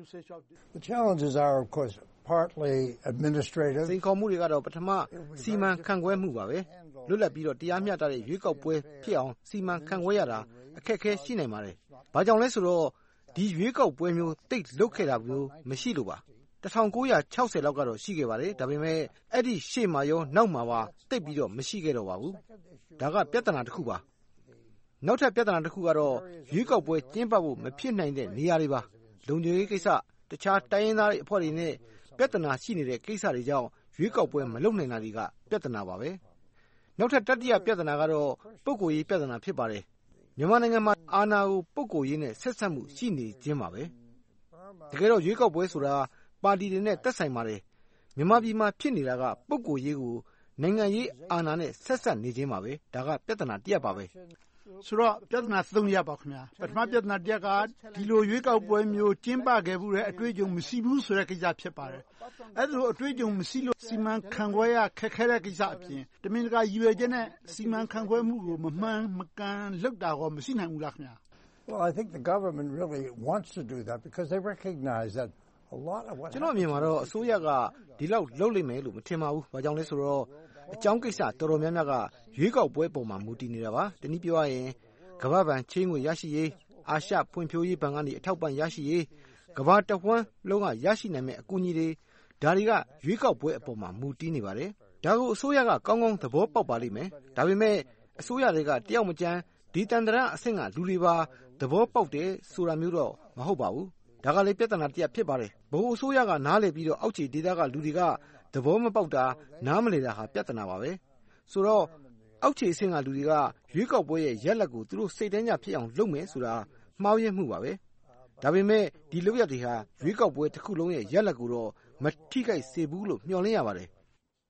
The challenges are of course partly administrative. စိန်ခေါ်မှုတွေကတော့ပထမစီမံခန့်ခွဲမှုပါပဲ။လွတ်လပ်ပြီးတော့တရားမျှတတဲ့ရွေးကောက်ပွဲဖြစ်အောင်စီမံခန့်ခွဲရတာအခက်အခဲရှိနိုင်ပါတယ်။ဘာကြောင့်လဲဆိုတော့ဒီရွေးကောက်ပွဲမျိုးတိတ်လုတ်ခဲ့တာမျိုးမရှိလို့ပါ။၁၉၆၀လောက်ကတော့ရှိခဲ့ပါတယ်ဒါပေမဲ့အဲ့ဒီရှေ့မှာရောနောက်မှာပါတိတ်ပြီးတော့မရှိခဲ့တော့ပါဘူးဒါကပြဿနာတစ်ခုပါနောက်ထပ်ပြဿနာတစ်ခုကတော့ရွေးကောက်ပွဲကျင်းပဖို့မဖြစ်နိုင်တဲ့နေရာတွေပါလုံခြုံရေးကိစ္စတခြားတိုင်းရင်းသားတွေအဖွဲ့တွေနဲ့ပြဿနာရှိနေတဲ့ကိစ္စတွေကြောင့်ရွေးကောက်ပွဲမလုပ်နိုင်တာတွေကပြဿနာပါပဲနောက်ထပ်တတိယပြဿနာကတော့ပုဂ္ဂိုလ်ရေးပြဿနာဖြစ်ပါတယ်မြန်မာနိုင်ငံမှာအာဏာကိုပုဂ္ဂိုလ်ရေးနဲ့ဆက်ဆက်မှုရှိနေခြင်းပါပဲတကယ်တော့ရွေးကောက်ပွဲဆိုတာပါတီတွေနဲ့တက်ဆိုင်ပါတယ်မြန်မာပြည်မှာဖြစ်နေတာကပုဂ္ဂိုလ်ရေးကိုနိုင်ငံရေးအာဏာနဲ့ဆက်ဆက်နေခြင်းပါပဲဒါကပြဿနာတစ်ရပ်ပါပဲဆိုတော့ပြဿနာသုံးရပ်ပါခင်ဗျာပထမပြဿနာတစ်ရပ်ကဒီလိုရွေးကောက်ပွဲမျိုးကျင်းပခဲ့မှုတဲ့အတွေ့အကြုံမရှိဘူးဆိုတဲ့ကိစ္စဖြစ်ပါတယ်အဲ့ဒါလိုအတွေ့အကြုံမရှိလို့စီမံခန့်ခွဲရခက်ခဲတဲ့ကိစ္စအပြင်တမင်တကာရည်ရွယ်ချက်နဲ့စီမံခန့်ခွဲမှုကိုမမှန်မကန်လုပ်တာကောမရှိနိုင်ဘူးလားခင်ဗျာ Well, I think the government really wants to do that because they recognize that a lot of what ကျွန်တော်မြင်မှာတော့အစိုးရကဒီလောက်လုပ်လိမ့်မယ်လို့မထင်ပါဘူး။ဘာကြောင့်လဲဆိုတော့အကြောင်းကိစ္စတော်တော်များများကရွေးကောက်ပွဲပုံမှာမူတည်နေတာပါ။တနည်းပြောရရင်ကမ္ဘာ့ဘဏ်ချင်းငွေရရှိရေးအာရှဖွံ့ဖြိုးရေးဘဏ်ကနေအထောက်ပံ့ရရှိရေးကမ္ဘာတဝန်းလုံးကရရှိနိုင်မဲ့အကူအညီတွေဒါတွေကရွေးကောက်ပွဲအပေါ်မှာမူတည်နေပါတယ်။ဒါကိုအစိုးရကကောင်းကောင်းသဘောပေါက်ပါလိမ့်မယ်။ဒါပေမဲ့အစိုးရတွေကတယောက်မကျန်ဒီတန်တရာအဆင့်ကလူတွေပါသဘောပေါက်တယ်ဆိုတာမျိုးတော့မဟုတ်ပါဘူး။ဒါကလည်းပြဿနာတစ်ရပ်ဖြစ်ပါတယ်။ဘိုးအစိုးရကနားလည်ပြီးတော့အောက်ခြေဒေသကလူတွေကသဘောမပေါက်တာနားမလည်တာဟာပြဿနာပါပဲ။ဆိုတော့အောက်ခြေအဆင့်ကလူတွေကရွေးကောက်ပွဲရဲ့ရက်လက်ကိုသူတို့စိတ်တန်းကြဖြစ်အောင်လုပ်မယ်ဆိုတာမှားယွင်းမှုပါပဲ။ဒါပေမဲ့ဒီလုပ်ရက်တွေဟာရွေးကောက်ပွဲတစ်ခုလုံးရဲ့ရက်လက်ကိုတော့မထိခိုက်စေဘူးလို့မျှော်လင့်ရပါတယ်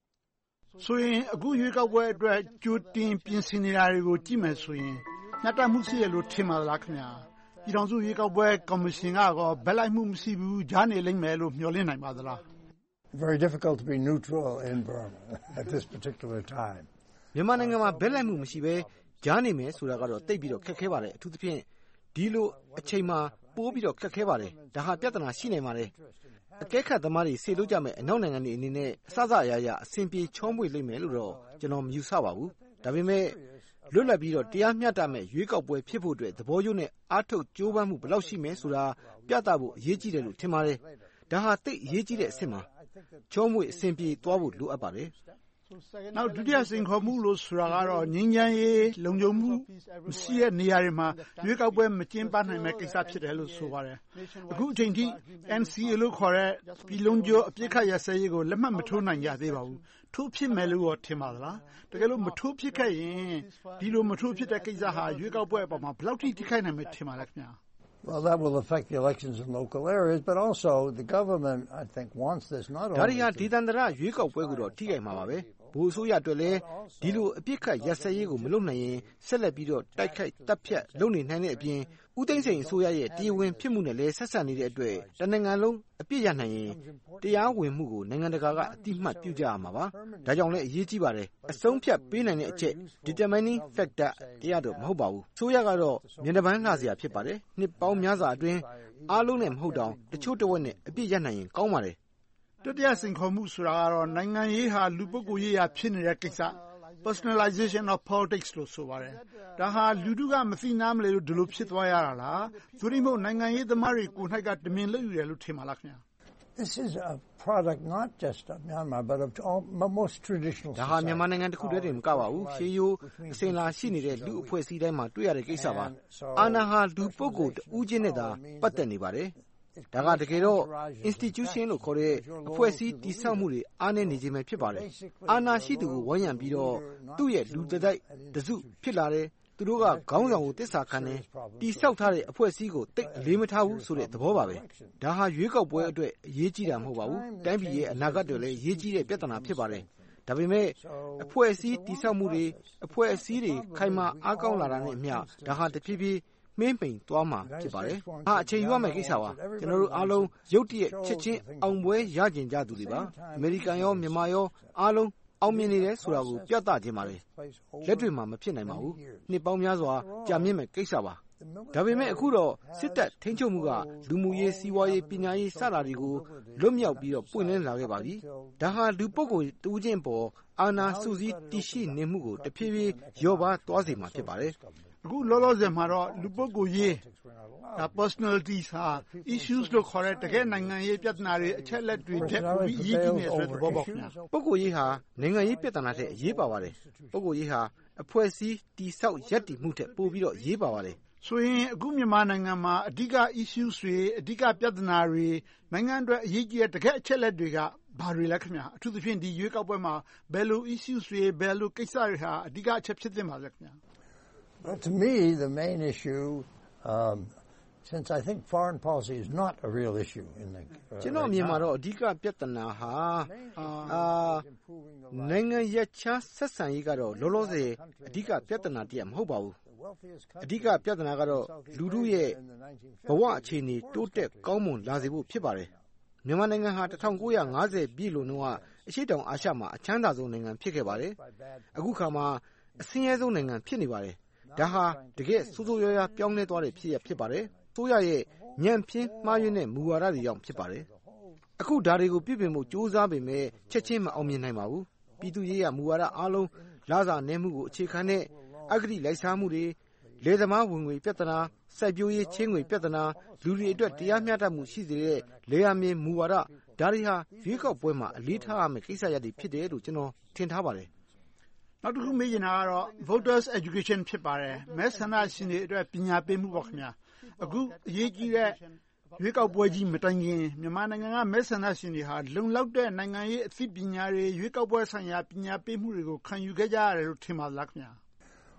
ဆိုရင်အခုရွေးကောက်ပွဲအတွက်ကြိုတင်ပြင်ဆင်နေတာတွေကိုကြည့်မယ်ဆိုရင်မျှတမှုရှိရလို့ထင်ပါသလားခင်ဗျာပြည်ထောင်စုရွေးကောက်ပွဲကော်မရှင်ကကောဘက်လိုက်မှုမရှိဘူးကြားနေလိမ့်မယ်လို့မျှော်လင့်နိုင်ပါသလား Very difficult to be neutral in Burma at this particular time. မြန်မာနိုင်ငံမှာဘက်လိုက်မှုမရှိဘဲကြားနေမယ်ဆိုတာကတော့တိတ်ပြီးတော့ခက်ခဲပါတယ်အထူးသဖြင့်ဒီလိုအချိန်မှာပိုးပြီးတော့ခက်ခဲပါတယ်ဒါဟာပြဿနာရှိနိုင်ပါတယ်အကဲခတ်သမားတွေစေလို့ကြမယ်အနောက်နိုင်ငံတွေအနေနဲ့အစစအရာရာအဆင်ပြေချောမွေ့လိမ့်မယ်လို့တော့ကျွန်တော်မယူဆပါဘူးဒါပေမဲ့လွတ်လပ်ပြီးတော့တရားမျှတမဲ့ရွေးကောက်ပွဲဖြစ်ဖို့အတွက်သဘောကျနဲ့အားထုတ်ကြိုးပမ်းမှုဘယ်လောက်ရှိမယ်ဆိုတာပြသဖို့အရေးကြီးတယ်လို့ထင်ပါတယ်ဒါဟာတိတ်အရေးကြီးတဲ့အဆင့်မှာချောမွေ့အဆင်ပြေသွားဖို့လိုအပ်ပါတယ်နောက်ဒုတိယစိန်ခေါ်မှုလို့ဆိုတာကတော့ငြိမ်းချမ်းရေးလုံခြုံမှုမရှိတဲ့နေရာတွေမှာရွေးကောက်ပွဲမကျင်းပနိုင်မဲ့ကိစ္စဖြစ်တယ်လို့ဆိုပါတယ်အခုအချိန်ထိ N C A လို့ခေါ်တဲ့ပြည်လုံးကျွအပြစ်ခတ်ရစဲရေးကိုလက်မှတ်မထိုးနိုင်ကြသေးပါဘူးထိုးဖြစ်မယ်လို့ထင်ပါသလားတကယ်လို့မထိုးဖြစ်ခဲ့ရင်ဒီလိုမထိုးဖြစ်တဲ့ကိစ္စဟာရွေးကောက်ပွဲအပေါ်မှာဘယ်လောက်ထိထိခိုက်နိုင်မယ်ထင်ပါလဲခင်ဗျာ Well, that will affect the elections in local areas, but also the government, I think, wants this not only... ဒါရီဟာဒေသန္တရရွေးကောက်ပွဲကိုတော့ထိခိုက်မှာပါပဲ။ဘိုးအစိုးရအတွက်လည်းဒီလိုအပြစ်ခတ်ရက်စက်ရေးကိုမလုပ်နိုင်ရင်ဆက်လက်ပြီးတော့တိုက်ခိုက်တပ်ဖြတ်လုပ်နေနိုင်တဲ့အပြင်ဦးသိန်းစိန်အစိုးရရဲ့တရားဝင်ဖြစ်မှုနဲ့လည်းဆက်ဆံနေတဲ့အတွက်တနိုင်ငံလုံးအပြစ်ရနိုင်ရင်တရားဝင်မှုကိုနိုင်ငံတကာကအတိအမှတ်ပြုကြရမှာပါ။ဒါကြောင့်လည်းအရေးကြီးပါတယ်။အဆုံးဖြတ်ပေးနိုင်တဲ့အချက် determining factor တရားတော့မဟုတ်ပါဘူး။အစိုးရကတော့မျက်နှာပန်းလှစရာဖြစ်ပါတယ်။နှစ်ပေါင်းများစွာအတွင်းအားလုံးနဲ့မဟုတ်တောင်တချို့တစ်ဝက်နဲ့အပြစ်ရနိုင်ရင်ကောင်းပါတယ်တတိယစိန်ခေါ်မှုဆိုတာကတော့နိုင်ငံရေးဟာလူပုဂ္ဂိုလ်ရေးရာဖြစ်နေတဲ့ကိစ္စ personalization of politics လို့ဆိုပါတယ်ဒါဟာလူထုကမသိနားမလဲလို့ဒီလိုဖြစ်သွားရတာလားသူတို့မို့နိုင်ငံရေးသမားတွေကိုယ်၌ကတမင်လုပ်ယူတယ်လို့ထင်ပါလားခင်ဗျာ This is a product not just of Myanmar but of all, most traditional societies ဒါဟာမြန်မာနိုင်ငံတစ်ခုတည်းတင်မကပါဘူးရှေးရိုးအစဉ်လာရှိနေတဲ့လူအဖွဲ့အစည်းတိုင်းမှာတွေ့ရတဲ့ကိစ္စပါအာဏာဟာလူပုဂ္ဂိုလ်တဦးချင်းနဲ့သာပတ်သက်နေပါတယ်ဒါကတကယ်တော့ institution လို့ခေါ်တဲ့အဖွဲ့အစည်းတည်ဆောက်မှုတွေအားနည်းနေခြင်းပဲဖြစ်ပါတယ်အာဏာရှိသူကိုဝိုင်းရံပြီးတော့သူ့ရဲ့လူတတိုက်တစုဖြစ်လာတယ်သူတို့ကခေါင်းဆောင်ကိုတစ္ဆာခံတယ်တည်ဆောက်ထားတဲ့အဖွဲ့အစည်းကိုတိတ်အလေးမထားဘူးဆိုတဲ့သဘောပါပဲဒါဟာရွေးကောက်ပွဲအတွက်အရေးကြီးတာမဟုတ်ပါဘူးတိုင်းပြည်ရဲ့အနာဂတ်တွေလည်းအရေးကြီးတဲ့ပြဿနာဖြစ်ပါတယ်ဒါပေမဲ့အဖွဲ့အစည်းတည်ဆောက်မှုတွေအဖွဲ့အစည်းတွေခိုင်မာအားကောင်းလာတာနဲ့အမျှဒါဟာတဖြည်းဖြည်းမင်းပိန်သွားမှာဖြစ်ပါတယ်။ဟာအချိန်ယူရမယ့်ကိစ္စပါ။ကျွန်တော်တို့အားလုံးရုတ်တရက်ချက်ချင်းအောင်ပွဲရကျင်ကြသူတွေပါ။အမေရိကန်ရောမြန်မာရောအားလုံးအောင်မြင်နေတယ်ဆိုတာကိုပြသခြင်းပါလေ။လက်တွေ့မှာမဖြစ်နိုင်ပါဘူး။နှစ်ပေါင်းများစွာကြာမြင့်မဲ့ကိစ္စပါ။ဒါပေမဲ့အခုတော့စစ်တပ်ထိန်းချုပ်မှုကလူမှုရေးစီးပွားရေးပညာရေးစတာတွေကိုလွတ်မြောက်ပြီးတော့ပွင့်လင်းလာခဲ့ပါပြီ။ဒါဟာလူပုဂ္ဂိုလ်တူးချင်းပေါ်အာဏာစုစည်းတည်ရှိနေမှုကိုတဖြည်းဖြည်းလျော့ပါသွားစေမှာဖြစ်ပါတယ်။အခုလောလောဆယ်မှာတော့လူပုဂ္ဂိုလ်ရေးဒါ personalities ဟာ issues လို့ခေါ်တဲ့တကယ်နိုင်ငံရေးပြဿနာတွေအချက်လက်တွေတက်ပြီးအရေးကြီးနေဆိုတဲ့သဘောပေါက်ညာပုဂ္ဂိုလ်ရေးဟာနိုင်ငံရေးပြဿနာတဲ့အရေးပါပါတယ်ပုဂ္ဂိုလ်ရေးဟာအဖွဲ့အစည်းတည်ဆောက်ရပ်တည်မှုထက်ပိုပြီးတော့အရေးပါပါတယ်ဆိုရင်အခုမြန်မာနိုင်ငံမှာအဓိက issues တွေအဓိကပြဿနာတွေနိုင်ငံအတွက်အရေးကြီးတဲ့တကယ်အချက်လက်တွေကဘာတွေလဲခင်ဗျာအထူးသဖြင့်ဒီရွေးကောက်ပွဲမှာဘယ်လို issues တွေဘယ်လိုကိစ္စတွေဟာအဓိကအချက်ဖြစ်သင့်ပါလဲခင်ဗျာ But to me, the main issue, um, since I think foreign policy is not a real issue in the... ကျွန်တော်မြင်မှာတော့အဓိကပြဿနာဟာအာနိုင်ငံရေးချဆက်ဆံရေးကတော့လောလောဆယ်အဓိကပြဿနာတရားမဟုတ်ပါဘူးအဓိကပြဿနာကတော့လူထုရဲ့ဘဝအခြေအနေတိုးတက်ကောင်းမွန်လာစေဖို့ဖြစ်ပါတယ်မြန်မာနိုင်ငံဟာnineteen fiftyပြည့်လို့နှုန်းကအရှေ့တောင်အာရှမှာအချမ်းသာဆုံးနိုင်ငံဖြစ်ခဲ့ပါတယ်အခုခါမှာအဆင်းရဲဆုံးနိုင်ငံဖြစ်နေပါတယ်ဒါဟာတကယ်ဆိုးဆိုးရွားရွားပြောင်းလဲသွားတဲ့ဖြစ်ရဖြစ်ပါတယ်။ဆိုရရဲ့ညံ့ဖျင်းမှားယွင်းတဲ့မူဝါဒတွေကြောင့်ဖြစ်ပါတယ်။အခုဒါတွေကိုပြပြင်ဖို့ကြိုးစားပေမဲ့ချက်ချင်းမအောင်မြင်နိုင်ပါဘူး။ပြည်သူရေးရမူဝါဒအားလုံးလာစာနေမှုကိုအခြေခံတဲ့အဂတိလိုက်စားမှုတွေလေသမားဝင်ငွေပြဿနာစိုက်ပျိုးရေးချင်းငွေပြဿနာလူတွေအတွက်တရားမျှတမှုရှိစေတဲ့လေယာမြေမူဝါဒဒါတွေဟာရွေးကောက်ပွဲမှာအလေးထားရမယ့်ကိစ္စရပ်တွေဖြစ်တယ်လို့ကျွန်တော်ထင်ထားပါတယ်နောက်တစ်ခုမေးချင်တာကတော့ voters education ဖြစ်ပါတယ်မဲဆန္ဒရှင်တွေအတွက်ပညာပေးမှုပေါ့ခင်ဗျာအခုအရေးကြီးတဲ့ရွေးကောက်ပွဲကြီးမတိုင်ခင်မြန်မာနိုင်ငံကမဲဆန္ဒရှင်တွေဟာလုံလောက်တဲ့နိုင်ငံရေးအသိပညာတွေရွေးကောက်ပွဲဆိုင်ရာပညာပေးမှုတွေကိုခံယူခဲ့ကြရတယ်လို့ထင်ပါလားခင်ဗျာ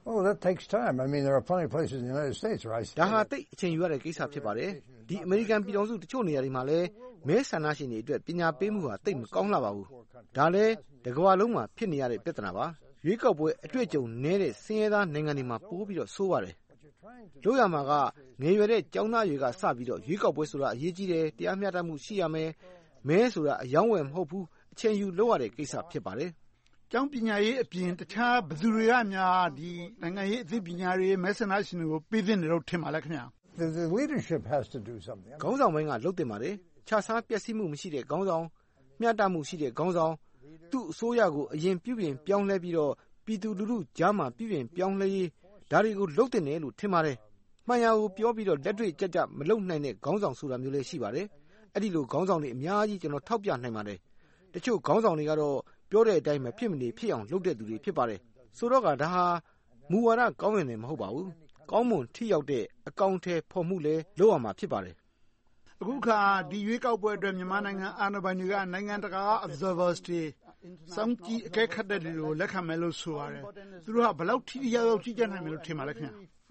Oh, that takes time. I mean, there are plenty of places in the United States where I see ဒါဟာတိတ်အချိန်ယူရတဲ့ကိစ္စဖြစ်ပါတယ်။ဒီအမေရိကန်ပြည်ထောင်စုတချို့နေရာတွေမှာလည်းမဲဆန္ဒရှင်တွေအတွက်ပညာပေးမှုဟာတိတ်မကောင်းလှပါဘူး။ဒါလည်းတစ်ကမ္ဘာလုံးမှာဖြစ်နေရတဲ့ပြဿနာပါ။ရွေးကောက်ပွဲအတွေ့အကြုံနည်းတဲ့ဆင်းရဲသားနိုင်ငံတွေမှာပိုပြီးတော့ဆိုးပါတယ်။လို့ရမှာကငယ်ရွယ်တဲ့ကျောင်းသားတွေကစပြီးတော့ရွေးကောက်ပွဲဆိုတာအရေးကြီးတယ်တရားမျှတမှုရှိရမယ်။မဲဆိုတာအယောင်းဝယ်မဟုတ်ဘူးအချိန်ယူလုပ်ရတဲ့ကိစ္စဖြစ်ပါတယ်။ကျောင်းပညာရေးအပြင်တခြားဘယ်သူတွေကများဒီနိုင်ငံရေးအသိပညာတွေမဲဆန္ဒရှင်တွေကိုပေးသင့်တယ်လို့ထင်ပါလဲခင်ဗျာ The, the leadership has to do something. ခေါင်းဆောင်ပိုင်းကလုပ်တင်ပါတယ်ခြားစားပျက်စီးမှုမရှိတဲ့ခေါင်းဆောင်မျှတမှုရှိတဲ့ခေါင်းဆောင်သူ့အစိုးရကိုအရင်ပြုပြင်ပြောင်းလဲပြီးတော့ပြည်သူလူထုကြားမှာပြုပြင်ပြောင်းလဲရေးဒါတွေကိုလုပ်တင်တယ်လို့ထင်ပါတယ်မှန်ရာကိုပြောပြီးတော့လက်တွေ့ကြကြမလုပ်နိုင်တဲ့ခေါင်းဆောင်ဆိုတာမျိုးလည်းရှိပါတယ်အဲ့ဒီလိုခေါင်းဆောင်တွေအများကြီးကျွန်တော်ထောက်ပြနိုင်ပါတယ်တချို့ခေါင်းဆောင်တွေကတော့ပြောတဲ့အတိုင်းမဖြစ်မနေဖြစ်အောင်လုပ်တဲ့သူတွေဖြစ်ပါတယ်ဆိုတော့ကဒါဟာမူဝါဒကောင်းရင်လည်းမဟုတ်ပါဘူးကောင်းမွန်ထိရောက်တဲ့အကောင့်ထဲဖော်မှုလည်းလုပ်ရမှာဖြစ်ပါတယ်အခုခါဒီရွေးကောက်ပွဲအတွက်မြန်မာနိုင်ငံအာဏာပိုင်တွေကနိုင်ငံတကာ observers တွေစောင့်ကြည့်အကဲခတ်တဲ့လူတွေကိုလက်ခံမယ်လို့ဆိုရတယ်သူတို့ကဘယ်လောက်ထိထိရောက်ရောက်ကြည့်ကြနိုင်မယ်လို့ထင်ပါလဲခင်ဗျာ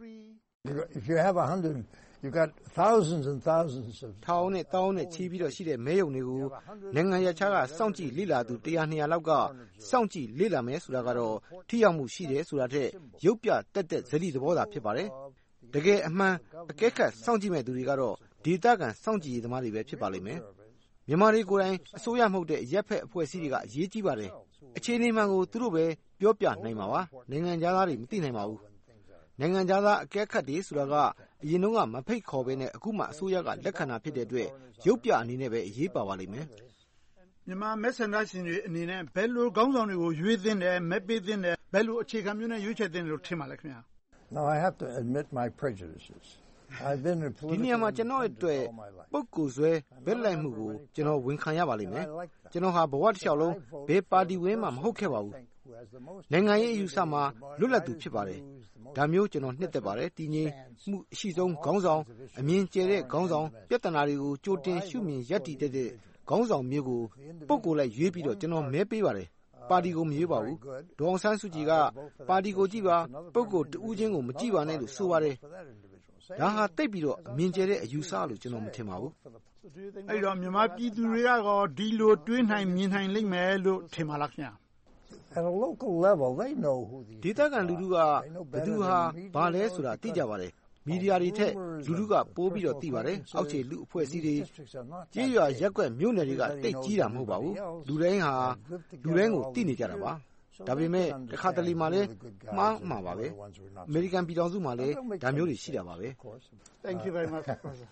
If you have a hundred, you've got thousands and thousands of ထောင်နဲ့တောင်းနဲ့ချီးပြီးတော့ရှိတဲ့မဲယုံတွေကိုနိုင်ငံရခြားကစောင့်ကြည့်လေ့လာသူone hundred 200လောက်ကစောင့်ကြည့်လေ့လာမယ်ဆိုတာကတော့ထိရောက်မှုရှိတယ်ဆိုတာထက်ရုပ်ပြတက်တက်ဇလိသဘောသာဖြစ်ပါတယ်တကယ်အမှန်အကဲခတ်စောင့်ကြည့်မဲ့သူတွေကတော့ဒေသခံစောင့်ကြည့်ရေးသမားတွေပဲဖြစ်ပါလိမ့်မယ်မြန်မာတွေကိုယ်တိုင်အစိုးရမဟုတ်တဲ့ရက်ဖက်အဖွဲ့အစည်းတွေကအရေးကြီးပါတယ်အခြေအနေမှန်ကိုသူတို့ပဲပြောပြနိုင်မှာပါနိုင်ငံသားတွေမသိနိုင်ပါဘူးနိုင်ငံသားအကဲခတ်တွေဆိုတာကအရင်တော့ကမဖိတ်ခေါ်ဘဲနဲ့အခုမှအစိုးရကလက်ခံတာဖြစ်တဲ့အတွက်ရုပ်ပြအနေနဲ့ပဲအရေးပါပါလိမ့်မယ်မြန်မာမဲဆန္ဒရှင်တွေအနေနဲ့ဘယ်လိုခေါင်းဆောင်တွေကိုရွေးသင့်တယ်မဲပေးသင့်တယ်ဘယ်လိုအခြေခံမျိုးနဲ့ရွေးချယ်သင့်တယ်လို့ထင်ပါလဲခင်ဗျာ Now I have to admit my prejudices. I've been in political ဒီနေရာမှာကျွန်တော်အတွက်ပုဂ္ဂိုလ်ဆွဲဘက်လိုက်မှုကိုကျွန်တော်ဝန်ခံရပါလိမ့်မယ်ကျွန်တော်ဟာဘဝတစ်လျှောက်လုံးဘယ်ပါတီဝင်မှမဟုတ်ခဲ့ပါဘူးနိုင်ငံရေးအယူဆမှာလွတ်လပ်သူဖြစ်ပါတယ်ဒါမျိုးကျွန်တော်နှစ်သက်ပါတယ်တည်ငြိမ်မှုအရှိဆုံးခေါင်းဆောင်အမြင်ကျတဲ့ခေါင်းဆောင်ပြဿနာတွေကိုကြိုတင်ရှုမြင်ရပ်တည်တဲ့ခေါင်းဆောင်မျိုးကိုပုဂ္ဂိုလ်လိုက်ရွေးပြီးတော့ကျွန်တော်မဲပေးပါတယ်ပါတီကိုမရွေးပါဘူးဒေါအောင်ဆန်းစုကြည်ကပါတီကိုကြည့်ပါပုဂ္ဂိုလ်တဦးချင်းကိုမကြည့်ပါနဲ့လို့ဆိုပါတယ်ဒါဟာတိတ်ပြီးတော့အမြင်ကျတဲ့အယူဆလို့ကျွန်တော်မထင်ပါဘူးအဲ့တော့မြန်မာပြည်သူတွေကရောဒီလိုတွေးနိုင်မြင်နိုင်လိမ့်မယ်လို့ထင်ပါလားခင်ဗျာ At a local level, they know who the ဒေသခံလူထုကဘယ်သူဟာဘာလဲဆိုတာသိကြပါတယ်မီဒီယာတွေထက်လူထုကပိုးပြီးတော့သိပါတယ်အောက်ခြေလူအဖွဲ့အစည်းတွေကြေးရွာရက်ကွက်မြို့နယ်တွေကတိတ်ကြီးတာမဟုတ်ပါဘူးလူတိုင်းဟာလူတိုင်းကိုသိနေကြတာပါဒါပေမဲ့တစ်ခါတလေမှလည်းမှားမှာပါပဲအမေရိကန်ပြည်ထောင်စုမှာလည်းဒါမျိုးတွေရှိတာပါပဲ Thank you very much Professor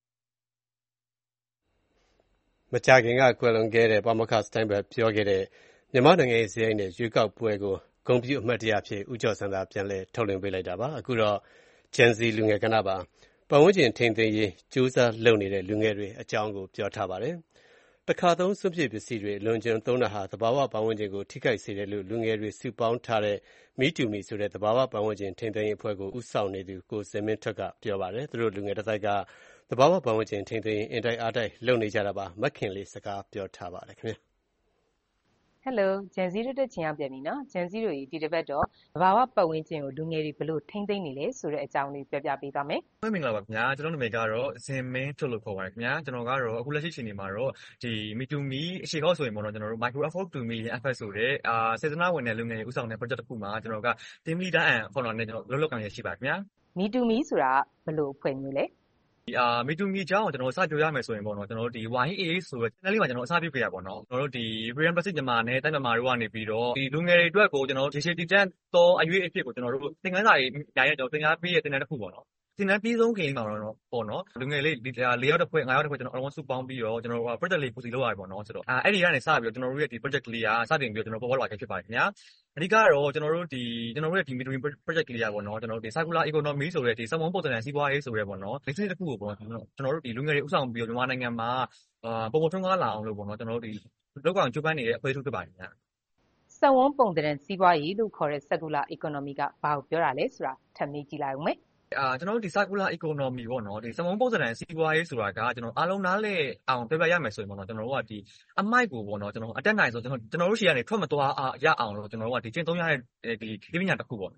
မကြာခင်ကကွယ်လွန်ခဲ့တဲ့ပါမောက္ခစတိုင်းဘတ်ပြောခဲ့တဲ့မြန်မာနိုင်ငံရဲ့ဇယိုင်းနဲ့ရွေးကောက်ပွဲကိုဂုဏ်ပြုအမှတ်တရဖြစ်ဦးကျော်စံသာပြန်လဲထုတ်လွှင့်ပေးလိုက်တာပါအခုတော့ Gen Z လူငယ်ကဏ္ဍပါပတ်ဝန်းကျင်ထိန်းသိမ်းရေးကြိုးစားလုပ်နေတဲ့လူငယ်တွေအကြောင်းကိုပြောထားပါတယ်တခါသုံးစွန့်ပစ်ပစ္စည်းတွေလွန်ကျွံသုံးတာဟာသဘာဝပတ်ဝန်းကျင်ကိုထိခိုက်စေတယ်လို့လူငယ်တွေစုပေါင်းထားတဲ့ Me to Me ဆိုတဲ့သဘာဝပတ်ဝန်းကျင်ထိန်းသိမ်းရေးအဖွဲ့ကိုဦးဆောင်နေသူကိုစင်မင်းထွက်ကပြောပါတယ်သူတို့လူငယ်တစ်တိုက်ကသဘာဝပတ်ဝန်းကျင်ထိန်းသိမ်းရေးအင်တိုက်အားတိုက်လုပ်နေကြတာပါမခင်လေးစကားပြောထားပါတယ်ခင်ဗျာ Hello Gen Z တို့တက်ချင်ရောက်ပြန်ပြီနော် Gen Z တို့ဒီတစ်ပတ်တော့သဘာဝပတ်ဝန်းကျင်ကိုလူငယ်တွေဘယ်လိုထိန်းသိမ်းနေလဲဆိုတဲ့အကြောင်းလေးပြောပြပေးပါမယ်မင်္ဂလာပါခင်ဗျာကျွန်တော်နာမည်ကတော့ဇင်မင်းထုတ်လို့ခေါ်ပါတယ်ခင်ဗျာကျွန်တော်ကတော့အခုလက်ရှိချိန်နေမှာတော့ဒီ Me to Me အရှိကောက်ဆိုရင်ပေါ့နော်ကျွန်တော်တို့ Micro Effort to Me F S ဆိုတဲ့အာစေတနာဝင်တဲ့လူငယ်တွေဥဆောင်တဲ့ project တစ်ခုမှာကျွန်တော်က team leader and founder နဲ့ကျွန်တော်လုပ်လုပ်ကိုင်ရရှိပါခင်ဗျာ Me to Me ဆိုတာဘယ်လိုအဖွဲ့မျိုးလဲဒီအာ Me to Me အကြောင်းကိုကျွန်တော်စပြောရမယ်ဆိုရင်ပေါ့နော်ကျွန်တော်တို့ဒီ Y A A ဆိုတဲ့ channel လေးမှာကျွန်တော်အစပြုခဲ့ရပါတော့ကျွန်တော်တို့ဒီ Freedom Plastic မြန်မာနဲ့တိုင်းမြန်မာတို့ကနေပြီးတော့ဒီလူငယ်တွေအတွက်ကိုကျွန်တော်ရေရှည်တည်တံ့သောအရွေးအဖြစ်ကိုကျွန်တော်တို့သင်ခန်းစာတွေညာရဲကျွန်တော်သင်ကြားပေးရတဲ့တင်တဲ့တစ်ခုပေါ့နော်သင်တန်းပြီးဆုံးခင်မှာတော့ပေါ့နော်လူငယ်လေးဒီ၄ရောက်တစ်ဖွဲ့၅ရောက်တစ်ဖွဲ့ကျွန်တော်အလုံးစုပေါင်းပြီးတော့ကျွန်တော်တို့ project လေးပူစီလုပ်ရတယ်ပေါ့နော်ဆိုတော့အဲအဲ့ဒီကနေစပြီးတော့ကျွန်တော်တို့ရဲ့ဒီ project လေးကစတင်ပြီးတော့ကျွန်တော်ပေါ်ပေါ်လာခဲ့ဖြစ်ပါတယ်ခင်ဗျာအဓိကတော့ကျွန်တော်တို့ဒီကျွန်တော်တို့ရဲ့ဒီ Midway project လေးရပေါ့နော်ကျွန်တော်တို့ဒီ circular economy ဆိုတဲ့ဒီစက်ဝန်းပုံစံစီးပွားရေးဆိုရဲပေါ့နော်ဒီစနစ်တစ်ခုကိုပေါ့နော်ကျွန်တော်တို့ဒီလူငယ်တွေဥဆောင်ပြီးတော့မြန်မာနိုင်ငံမှာအာပုံပုံထွန်းကားလာအောင်လို့ပေါ့နော်ကျွန်တော်တို့ဒီလောက်ကောင်ကျူပန်းနေတဲ့အဖွဲ့အစည်းဖြစ်ပါတယ်ခင်ဗျာစက်ဝန်းပုံစံစီးပွားရေးလို့ခေါ်တဲ့ circular economy ကဘာကိုပြောတာလဲဆိုတာထပ်မေးကြည့်လိုက်အောင်မယ်အာကျွန်တော်တို့ဒီ circular economy ပေါ့နော်ဒီစမုံပုံစံစီးပွားရေးဆိုတာကကျွန်တော်အားလုံးနားလဲအောင်ပြပြရမယ်ဆိုရင်ပေါ့နော်ကျွန်တော်တို့ကဒီအမိုက်ကိုပေါ့နော်ကျွန်တော်အတက်နိုင်ဆိုကျွန်တော်ကျွန်တော်တို့ရှေ့ကနေထွက်မသွားရအောင်လို့ကျွန်တော်တို့ကဒီကျင့်သုံးရတဲ့ဒီဒီပညာတစ်ခုပေါ့နော်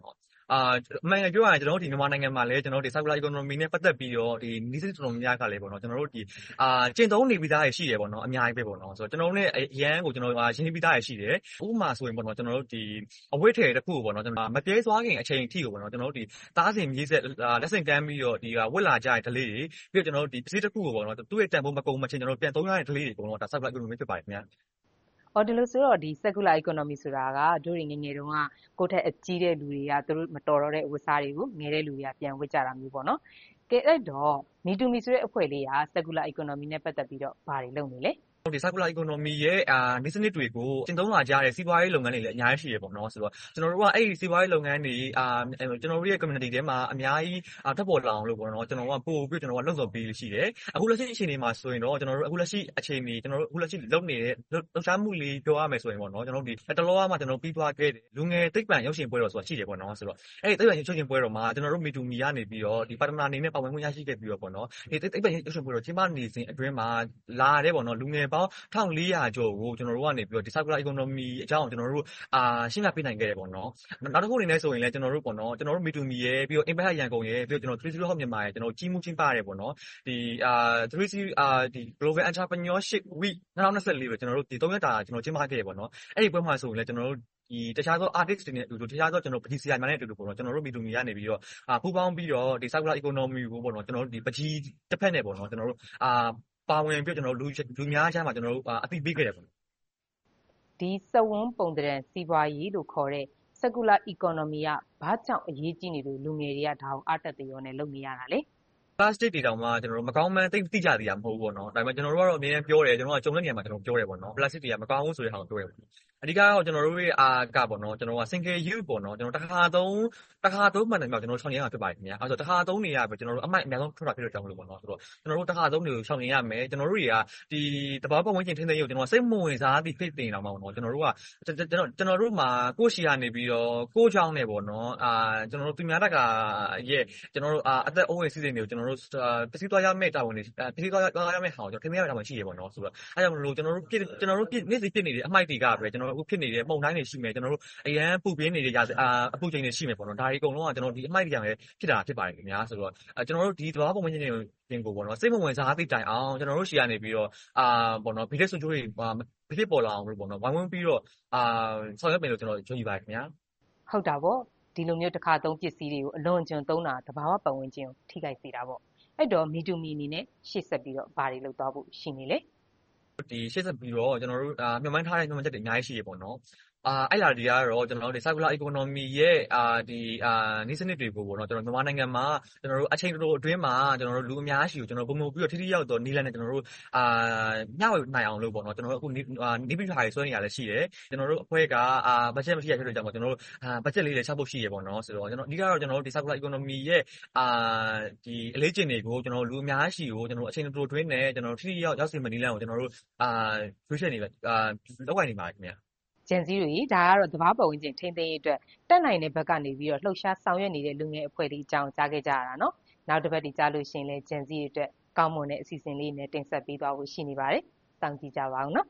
အမှန်ပြောရရင်ကျွန်တော်တို့ဒီမြန်မာနိုင်ငံမှာလည်းကျွန်တော်တို့ဒီ circular economy နဲ့ပတ်သက်ပြီးတော့ဒီနည်းစနစ်တော်များများကလည်းပေါ့နော်ကျွန်တော်တို့ဒီအာကျင့်သုံးနေပြီးသားရရှိတယ်ပေါ့နော်အများကြီးပဲပေါ့နော်ဆိုတော့ကျွန်တော်တို့လည်းအရန်ကိုကျွန်တော်ရှင်းပြီးသားရရှိတယ်ဥပမာဆိုရင်ပေါ့နော်ကျွန်တော်တို့ဒီအဝတ်ထည်တစ်ခုပေါ့နော်ကျွန်တော်မပြဲသွားခင်အချိန်အထိကိုပေါ့နော်ကျွန်တော်တို့ဒီသားစင်မြေးဆက်လက်ဆင့်ကမ်းပြီးတော့ဒီဝက်လာကြတဲ့ဒလေးတွေပြီးတော့ကျွန်တော်တို့ဒီပစ္စည်းတစ်ခုကိုပေါ့နော်သူ့ရဲ့တန်ဖိုးမကုန်မချင်းကျွန်တော်တို့ပြန်သုံးရတဲ့ဒလေးတွေပေါ့နော်ဒါ circular economy ဖြစ်ပါတယ်ခင်ဗျာအော်ဒီလိုဆိုတော့ဒီ circular economy ဆိုတာကတို့တွေငငယ်တုန်းကကိုယ့်ထက်အကြီးတဲ့လူတွေကသူတို့မတော်တော့တဲ့ဝတ်စားတွေကိုငယ်တဲ့လူတွေကပြန်ဝတ်ကြတာမျိုးပေါ့နော်ကဲအဲ့တော့ Me to Me ဆိုတဲ့အဖွဲ့လေးက circular economy နဲ့ပတ်သက်ပြီးတော့ဘာတွေလုပ်နေလဲဒီ circular economy ရဲ့အာဒီစနစ်တွေကိုကျင့်သုံးလာကြတဲ့စီးပွားရေးလုပ်ငန်းတွေလည်းအများကြီးရှိရပေါ့နော်ဆိုတော့ကျွန်တော်တို့ကအဲ့ဒီစီးပွားရေးလုပ်ငန်းတွေအာကျွန်တော်တို့ရဲ့ community ထဲမှာအများကြီးထပ်ပေါ်လာအောင်လို့ပေါ့နော်ကျွန်တော်တို့ကပို့ပြီးကျွန်တော်တို့ကလှုပ်ဆော်ပေးလို့ရှိတယ်အခုလက်ရှိအခြေအနေမှာဆိုရင်တော့ကျွန်တော်တို့အခုလက်ရှိအခြေအနေကျွန်တော်တို့အခုလက်ရှိလုပ်နေတဲ့လှုပ်ရှားမှုလေးပြောရမယ်ဆိုရင်ပေါ့နော်ကျွန်တော်တို့ဒီတလောကမှကျွန်တော်ပြီးသွားခဲ့တယ်လူငယ်သိပ္ပံရုပ်ရှင်ပွဲတော်ဆိုတာရှိတယ်ပေါ့နော်ဆိုတော့အဲ့ဒီသိပ္ပံရုပ်ရှင်ပွဲတော်မှာကျွန်တော်တို့ Me to Me ကနေပြီးတော့ဒီပါတနာအနေနဲ့ပါဝင်ခွင့်ရရှိခဲ့ပြီးတော့ပေါ့နော်ဒီသိပ္ပံရုပ်ရှင်ပွဲတော်ကျင်းပနေစဉ်အတွင်းမှာလာတဲ့ပေါ့နော်လူငယ်ပေါင်းone thousand four hundredကျော်ကိုကျွန်တော်တို့ကနေပြီးတော့ဒီ circular economy အကြောင်းကျွန်တော်တို့အာရှင်းပြပေးနိုင်ခဲ့တယ်ပေါ့နော်နောက်တစ်ခုအနေနဲ့ဆိုရင်လည်းကျွန်တော်တို့ပေါ့နော်ကျွန်တော်တို့ Me to Me ရဲ့ပြီးတော့ Impact ရန်ကုန်ရဲ့ပြီးတော့ကျွန်တော် three zero ဟော့မြန်မာရဲ့ကျွန်တော်ကြီးမှုချင်းပါတယ်ပေါ့နော်ဒီအာ three zero အာဒီ Global Entrepreneurship Week twenty twenty-fourကိုကျွန်တော်တို့ဒီthreeရက်တာကျွန်တော်ကျင်းပခဲ့တယ်ပေါ့နော်အဲ့ဒီပွဲမှာဆိုရင်လည်းကျွန်တော်တို့ဒီတခြားသော artist တွေနဲ့အတူတူတခြားသောကျွန်တော်ပကြီးစီယာများနဲ့အတူတူပေါ့နော်ကျွန်တော်တို့ Me to Me ကနေပြီးတော့အာပူပေါင်းပြီးတော့ဒီ circular economy ကိုပေါ့နော်ကျွန်တော်တို့ဒီပကြီးတစ်ဖက်နဲ့ပေါ့နော်ကျွန်တော်တို့အာပါဝင်ပြီးကျွန်တော်တို့လူလူများချမ်းမှာကျွန်တော်တို့အသိပေးခဲ့တယ်ပေါ့ဒီစဝန်းပုံတရံစီးပွားရေးလို့ခေါ်တဲ့ circular economy ကဘာကြောင့်အရေးကြီးနေလို့လူငယ်တွေကဒါကိုအားတက်တရောနဲ့လုပ်နေရတာလဲ plastic တွေတောင်မှကျွန်တော်တို့မကောင်းမှန်းသိသိကြသေးတာမဟုတ်ဘူးပေါ့နော်ဒါပေမဲ့ကျွန်တော်တို့ကတော့အမြဲတမ်းပြောတယ်ကျွန်တော်ကကြုံတဲ့နေရာမှာကျွန်တော်ပြောတယ်ပေါ့နော် plastic တွေကမကောင်းဘူးဆိုတဲ့ဟာကိုပြောတယ်ပေါ့အဓိကတော့ကျွန်တော်တို့ရဲ့အာကပေါ့နော်ကျွန်တော်က single use ပေါ့နော်ကျွန်တော်တစ်ခါသုံးတစ်ခါသုံးမှန်တယ်မှာကျွန်တော်ရှောင်နေရမှာဖြစ်ပါတယ်ခင်ဗျာအဲဆိုတစ်ခါသုံးနေရပဲကျွန်တော်တို့အမိုက်အများဆုံးထွက်တာဖြစ်တော့ကြောင်းလို့ပေါ့နော်ဆိုတော့ကျွန်တော်တို့တစ်ခါသုံးတွေကိုရှောင်နေရမယ်ကျွန်တော်တို့တွေကဒီတဘာပတ်ဝန်းကျင်ထင်းသိမ်းရုပ်ကျွန်တော်စိတ်မဝင်စားသည်ဖြစ်တင်အောင်ပေါ့နော်ကျွန်တော်တို့ကကျွန်တော်ကျွန်တော်တို့မှာကိုယ့်ရှီယာနေပြီးတော့ကိုယ့်ချောင်းနေပေါ့နော်အာကျွန်တော်တို့သူများတက်ကရဲ့ကျွန်တော်တို့အာအသက်အိုးရဲ့စီစဉ်တွေကိုကျွန်တော်တို့ပစ္စည်းသွားရမယ့်တာဝန်တွေပစ္စည်းသွားသွားရမယ့်ဟာကိုကျွန်တော်ထင်ရတာမှရှိရပေါ့နော်ဆိုတော့အဲကြောင့်မလို့ကျွန်တော်တို့ပြကျွန်တော်တို့ပြနေ့စီဖြစ်နေတဲ့အမိုက်တွေကပဲကျွန်တော်တို့အခုဖြစ်နေတဲ့ပုံတိုင်းတွေရှိမယ်ကျွန်တော်တို့အရန်ပူပြင်းနေတဲ့ရာအာအပူချိန်တွေရှိမယ်ပေါ့နော်ဒါတွေအကုန်လုံးကကျွန်တော်ဒီအမိုက်တွေကလည်းဖြစ်တာဖြစ်ပါတယ်ခင်ဗျာဆိုတော့ကျွန်တော်တို့ဒီသဘာဝပုံမှန်ချင်းတွေပြင်ကိုပေါ့နော်စိတ်မဝင်စားသိတိုင်အောင်ကျွန်တော်တို့ရှီကနေပြီးတော့အာပေါ့နော်ဗီဒီယိုဆိုချိုးတွေဖြစ်ပေါ်လာအောင်လို့ပေါ့နော်ဝိုင်းဝန်းပြီးတော့အာဆောင်ရွက်မယ်လို့ကျွန်တော်ယုံကြည်ပါတယ်ခင်ဗျာဟုတ်တာပေါ့ဒီလိုမျိုးတစ်ခါသုံးပစ္စည်းတွေကိုအလွန်ကျွံသုံးတာသဘာဝပတ်ဝန်းကျင်ကိုထိခိုက်စေတာပေါ့အဲ့တော့ Me to Me အနေနဲ့ရှေ့ဆက်ပြီးတော့ဘာတွေလုပ်သွားဖို့ရှိနေလဲဒီရှေ့ဆက်ပြီးတော့ကျွန်တော်တို့အာမျှော်မှန်းထားတဲ့မျှော်မှန်းချက်တွေအများကြီးရှိရပေါ့နော်အာအဲ့လာဒီကတော့ကျွန်တော်တို့ဒီ circular economy ရဲ့အာဒီအာနည်းစနစ်တွေကိုပေါ့နော်ကျွန်တော်မြန်မာနိုင်ငံမှာကျွန်တော်တို့အချိန်တိုအတွင်းမှာကျွန်တော်တို့လူအများရှိကိုကျွန်တော်ပုံမှန်ပြီးတော့ထိထိရောက်တော့နီးလန်းနဲ့ကျွန်တော်တို့အာညဝေနိုင်အောင်လို့ပေါ့နော်ကျွန်တော်တို့အခုနီးနီးပြီးထားရဆွဲနေရလဲရှိတယ်ကျွန်တော်တို့အဖွဲ့ကအာ budget မရှိရဖြစ်လို့ကြောင့်ကျွန်တော်တို့အာ budget လေးလည်းချဖို့ရှိရပေါ့နော်ဆိုတော့ကျွန်တော်အဓိကတော့ကျွန်တော်တို့ဒီ circular economy ရဲ့အာဒီအလေးကျင့်တွေကိုကျွန်တော်တို့လူအများရှိကိုကျွန်တော်တို့အချိန်တိုအတွင်းနဲ့ကျွန်တော်တို့ထိထိရောက်ရောက်စီမနီးလန်းကိုကျွန်တော်တို့အာရွေးချယ်နေပဲအာလောက်ကိုင်းနေပါခင်ဗျာဂျန်စီတွေဒါကတော့သဘာဝပတ်ဝန်းကျင်ထိန်းသိမ်းရေးအတွက်တက်နိုင်တဲ့ဘက်ကနေပြီးတော့လှုပ်ရှားဆောင်ရွက်နေတဲ့လူငယ်အဖွဲ့တွေအကြောင်းကြားခဲ့ကြရတာနော်နောက်တစ်ပတ်ဒီကြားလို့ရှိရင်လည်းဂျန်စီတွေအတွက်ကောင်းမွန်တဲ့အစီအစဉ်လေးနဲ့တင်ဆက်ပေးသွားဖို့ရှိနေပါတယ်စောင့်ကြည့်ကြပါအောင်နော်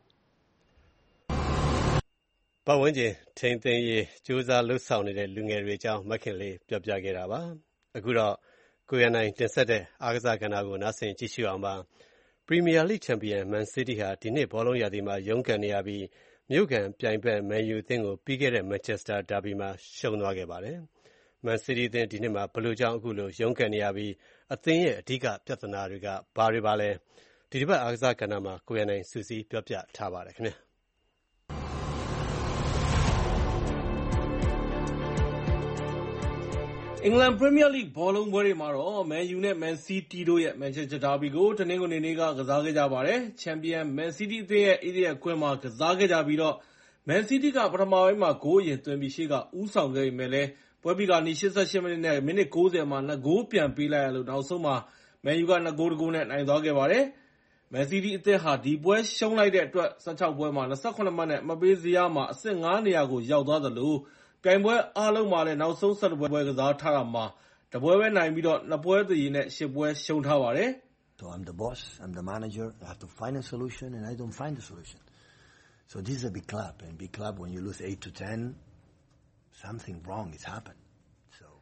ပတ်ဝန်းကျင်ထိန်းသိမ်းရေးကြိုးစားလှုပ်ဆောင်နေတဲ့လူငယ်တွေအကြောင်းမခင်လေးပြောပြခဲ့တာပါအခုတော့ကိုရနိုင်တင်ဆက်တဲ့အားကစားကဏ္ဍကိုနားဆင်ကြည့်ရှုအောင်ပါပရီးမီးယားလိချန်ပီယံမန်စီးတီးဟာဒီနှစ်ဘောလုံးရာသီမှာရုန်းကန်နေရပြီးမြို့ကန်ပြိုင်ဘက်မန်ယူအသင်းကိုပြီးခဲ့တဲ့မန်ချက်စတာဒါဘီမှာရှုံးသွားခဲ့ပါတယ်။မန်စီးတီးအသင်းဒီနှစ်မှာဘယ်လိုကြောင့်အခုလိုရုန်းကန်နေရပြီးအသင်းရဲ့အဓိကပြဿနာတွေကဘာတွေပါလဲ။ဒီတစ်ပတ်အားကစားကဏ္ဍမှာကိုရနိုင်စူးစီးပြောပြထားပါတယ်ခင်ဗျာ။အင်္ဂလန်ပရီးမီးယားလိဘောလုံးပွဲတွေမှာတော့မန်ယူနဲ့မန်စီးတီးတို့ရဲ့မန်ချက်စတာဒါဘီကိုတနင်္ဂနွေနေ့ကကစားခဲ့ကြပါတယ်။ချန်ပီယံမန်စီးတီးအသင်းရဲ့အေးရီးယားကွင်းမှာကစားခဲ့ကြပြီးတော့မန်စီးတီးကပထမပိုင်းမှာဂိုးအရင်သွင်းပြီးရှေ့ကဦးဆောင်ခဲ့ပေမဲ့လည်းပွဲပြီးခါနီး၈၈မိနစ်နဲ့မိနစ်၉၀မှာနှစ်ဂိုးပြန်ပေးလိုက်ရလို့နောက်ဆုံးမှာမန်ယူကနှစ်ဂိုးတစ်ဂိုးနဲ့နိုင်သွားခဲ့ပါတယ်။မန်စီးတီးအသင်းဟာဒီပွဲရှုံးလိုက်တဲ့အတွက်၁၆ပွဲမှာ၂၇မှတ်နဲ့အမှတ်ပေးဇယားမှာအဆင့်၅နေရာကိုရောက်သွားသလိုပြိုင်ပွဲအားလုံးမှာလည်းနောက်ဆုံး၁၁ပွဲကစားထားတာမှာတပွဲပဲနိုင်ပြီးတော့နှစ်ပွဲသရေနဲ့၈ပွဲရှုံးထားပါတယ်။ So I'm the boss, I'm the manager, I have to find a solution and I don't find the solution. So this is a big club and big club when you lose eight to ten something wrong has happened. So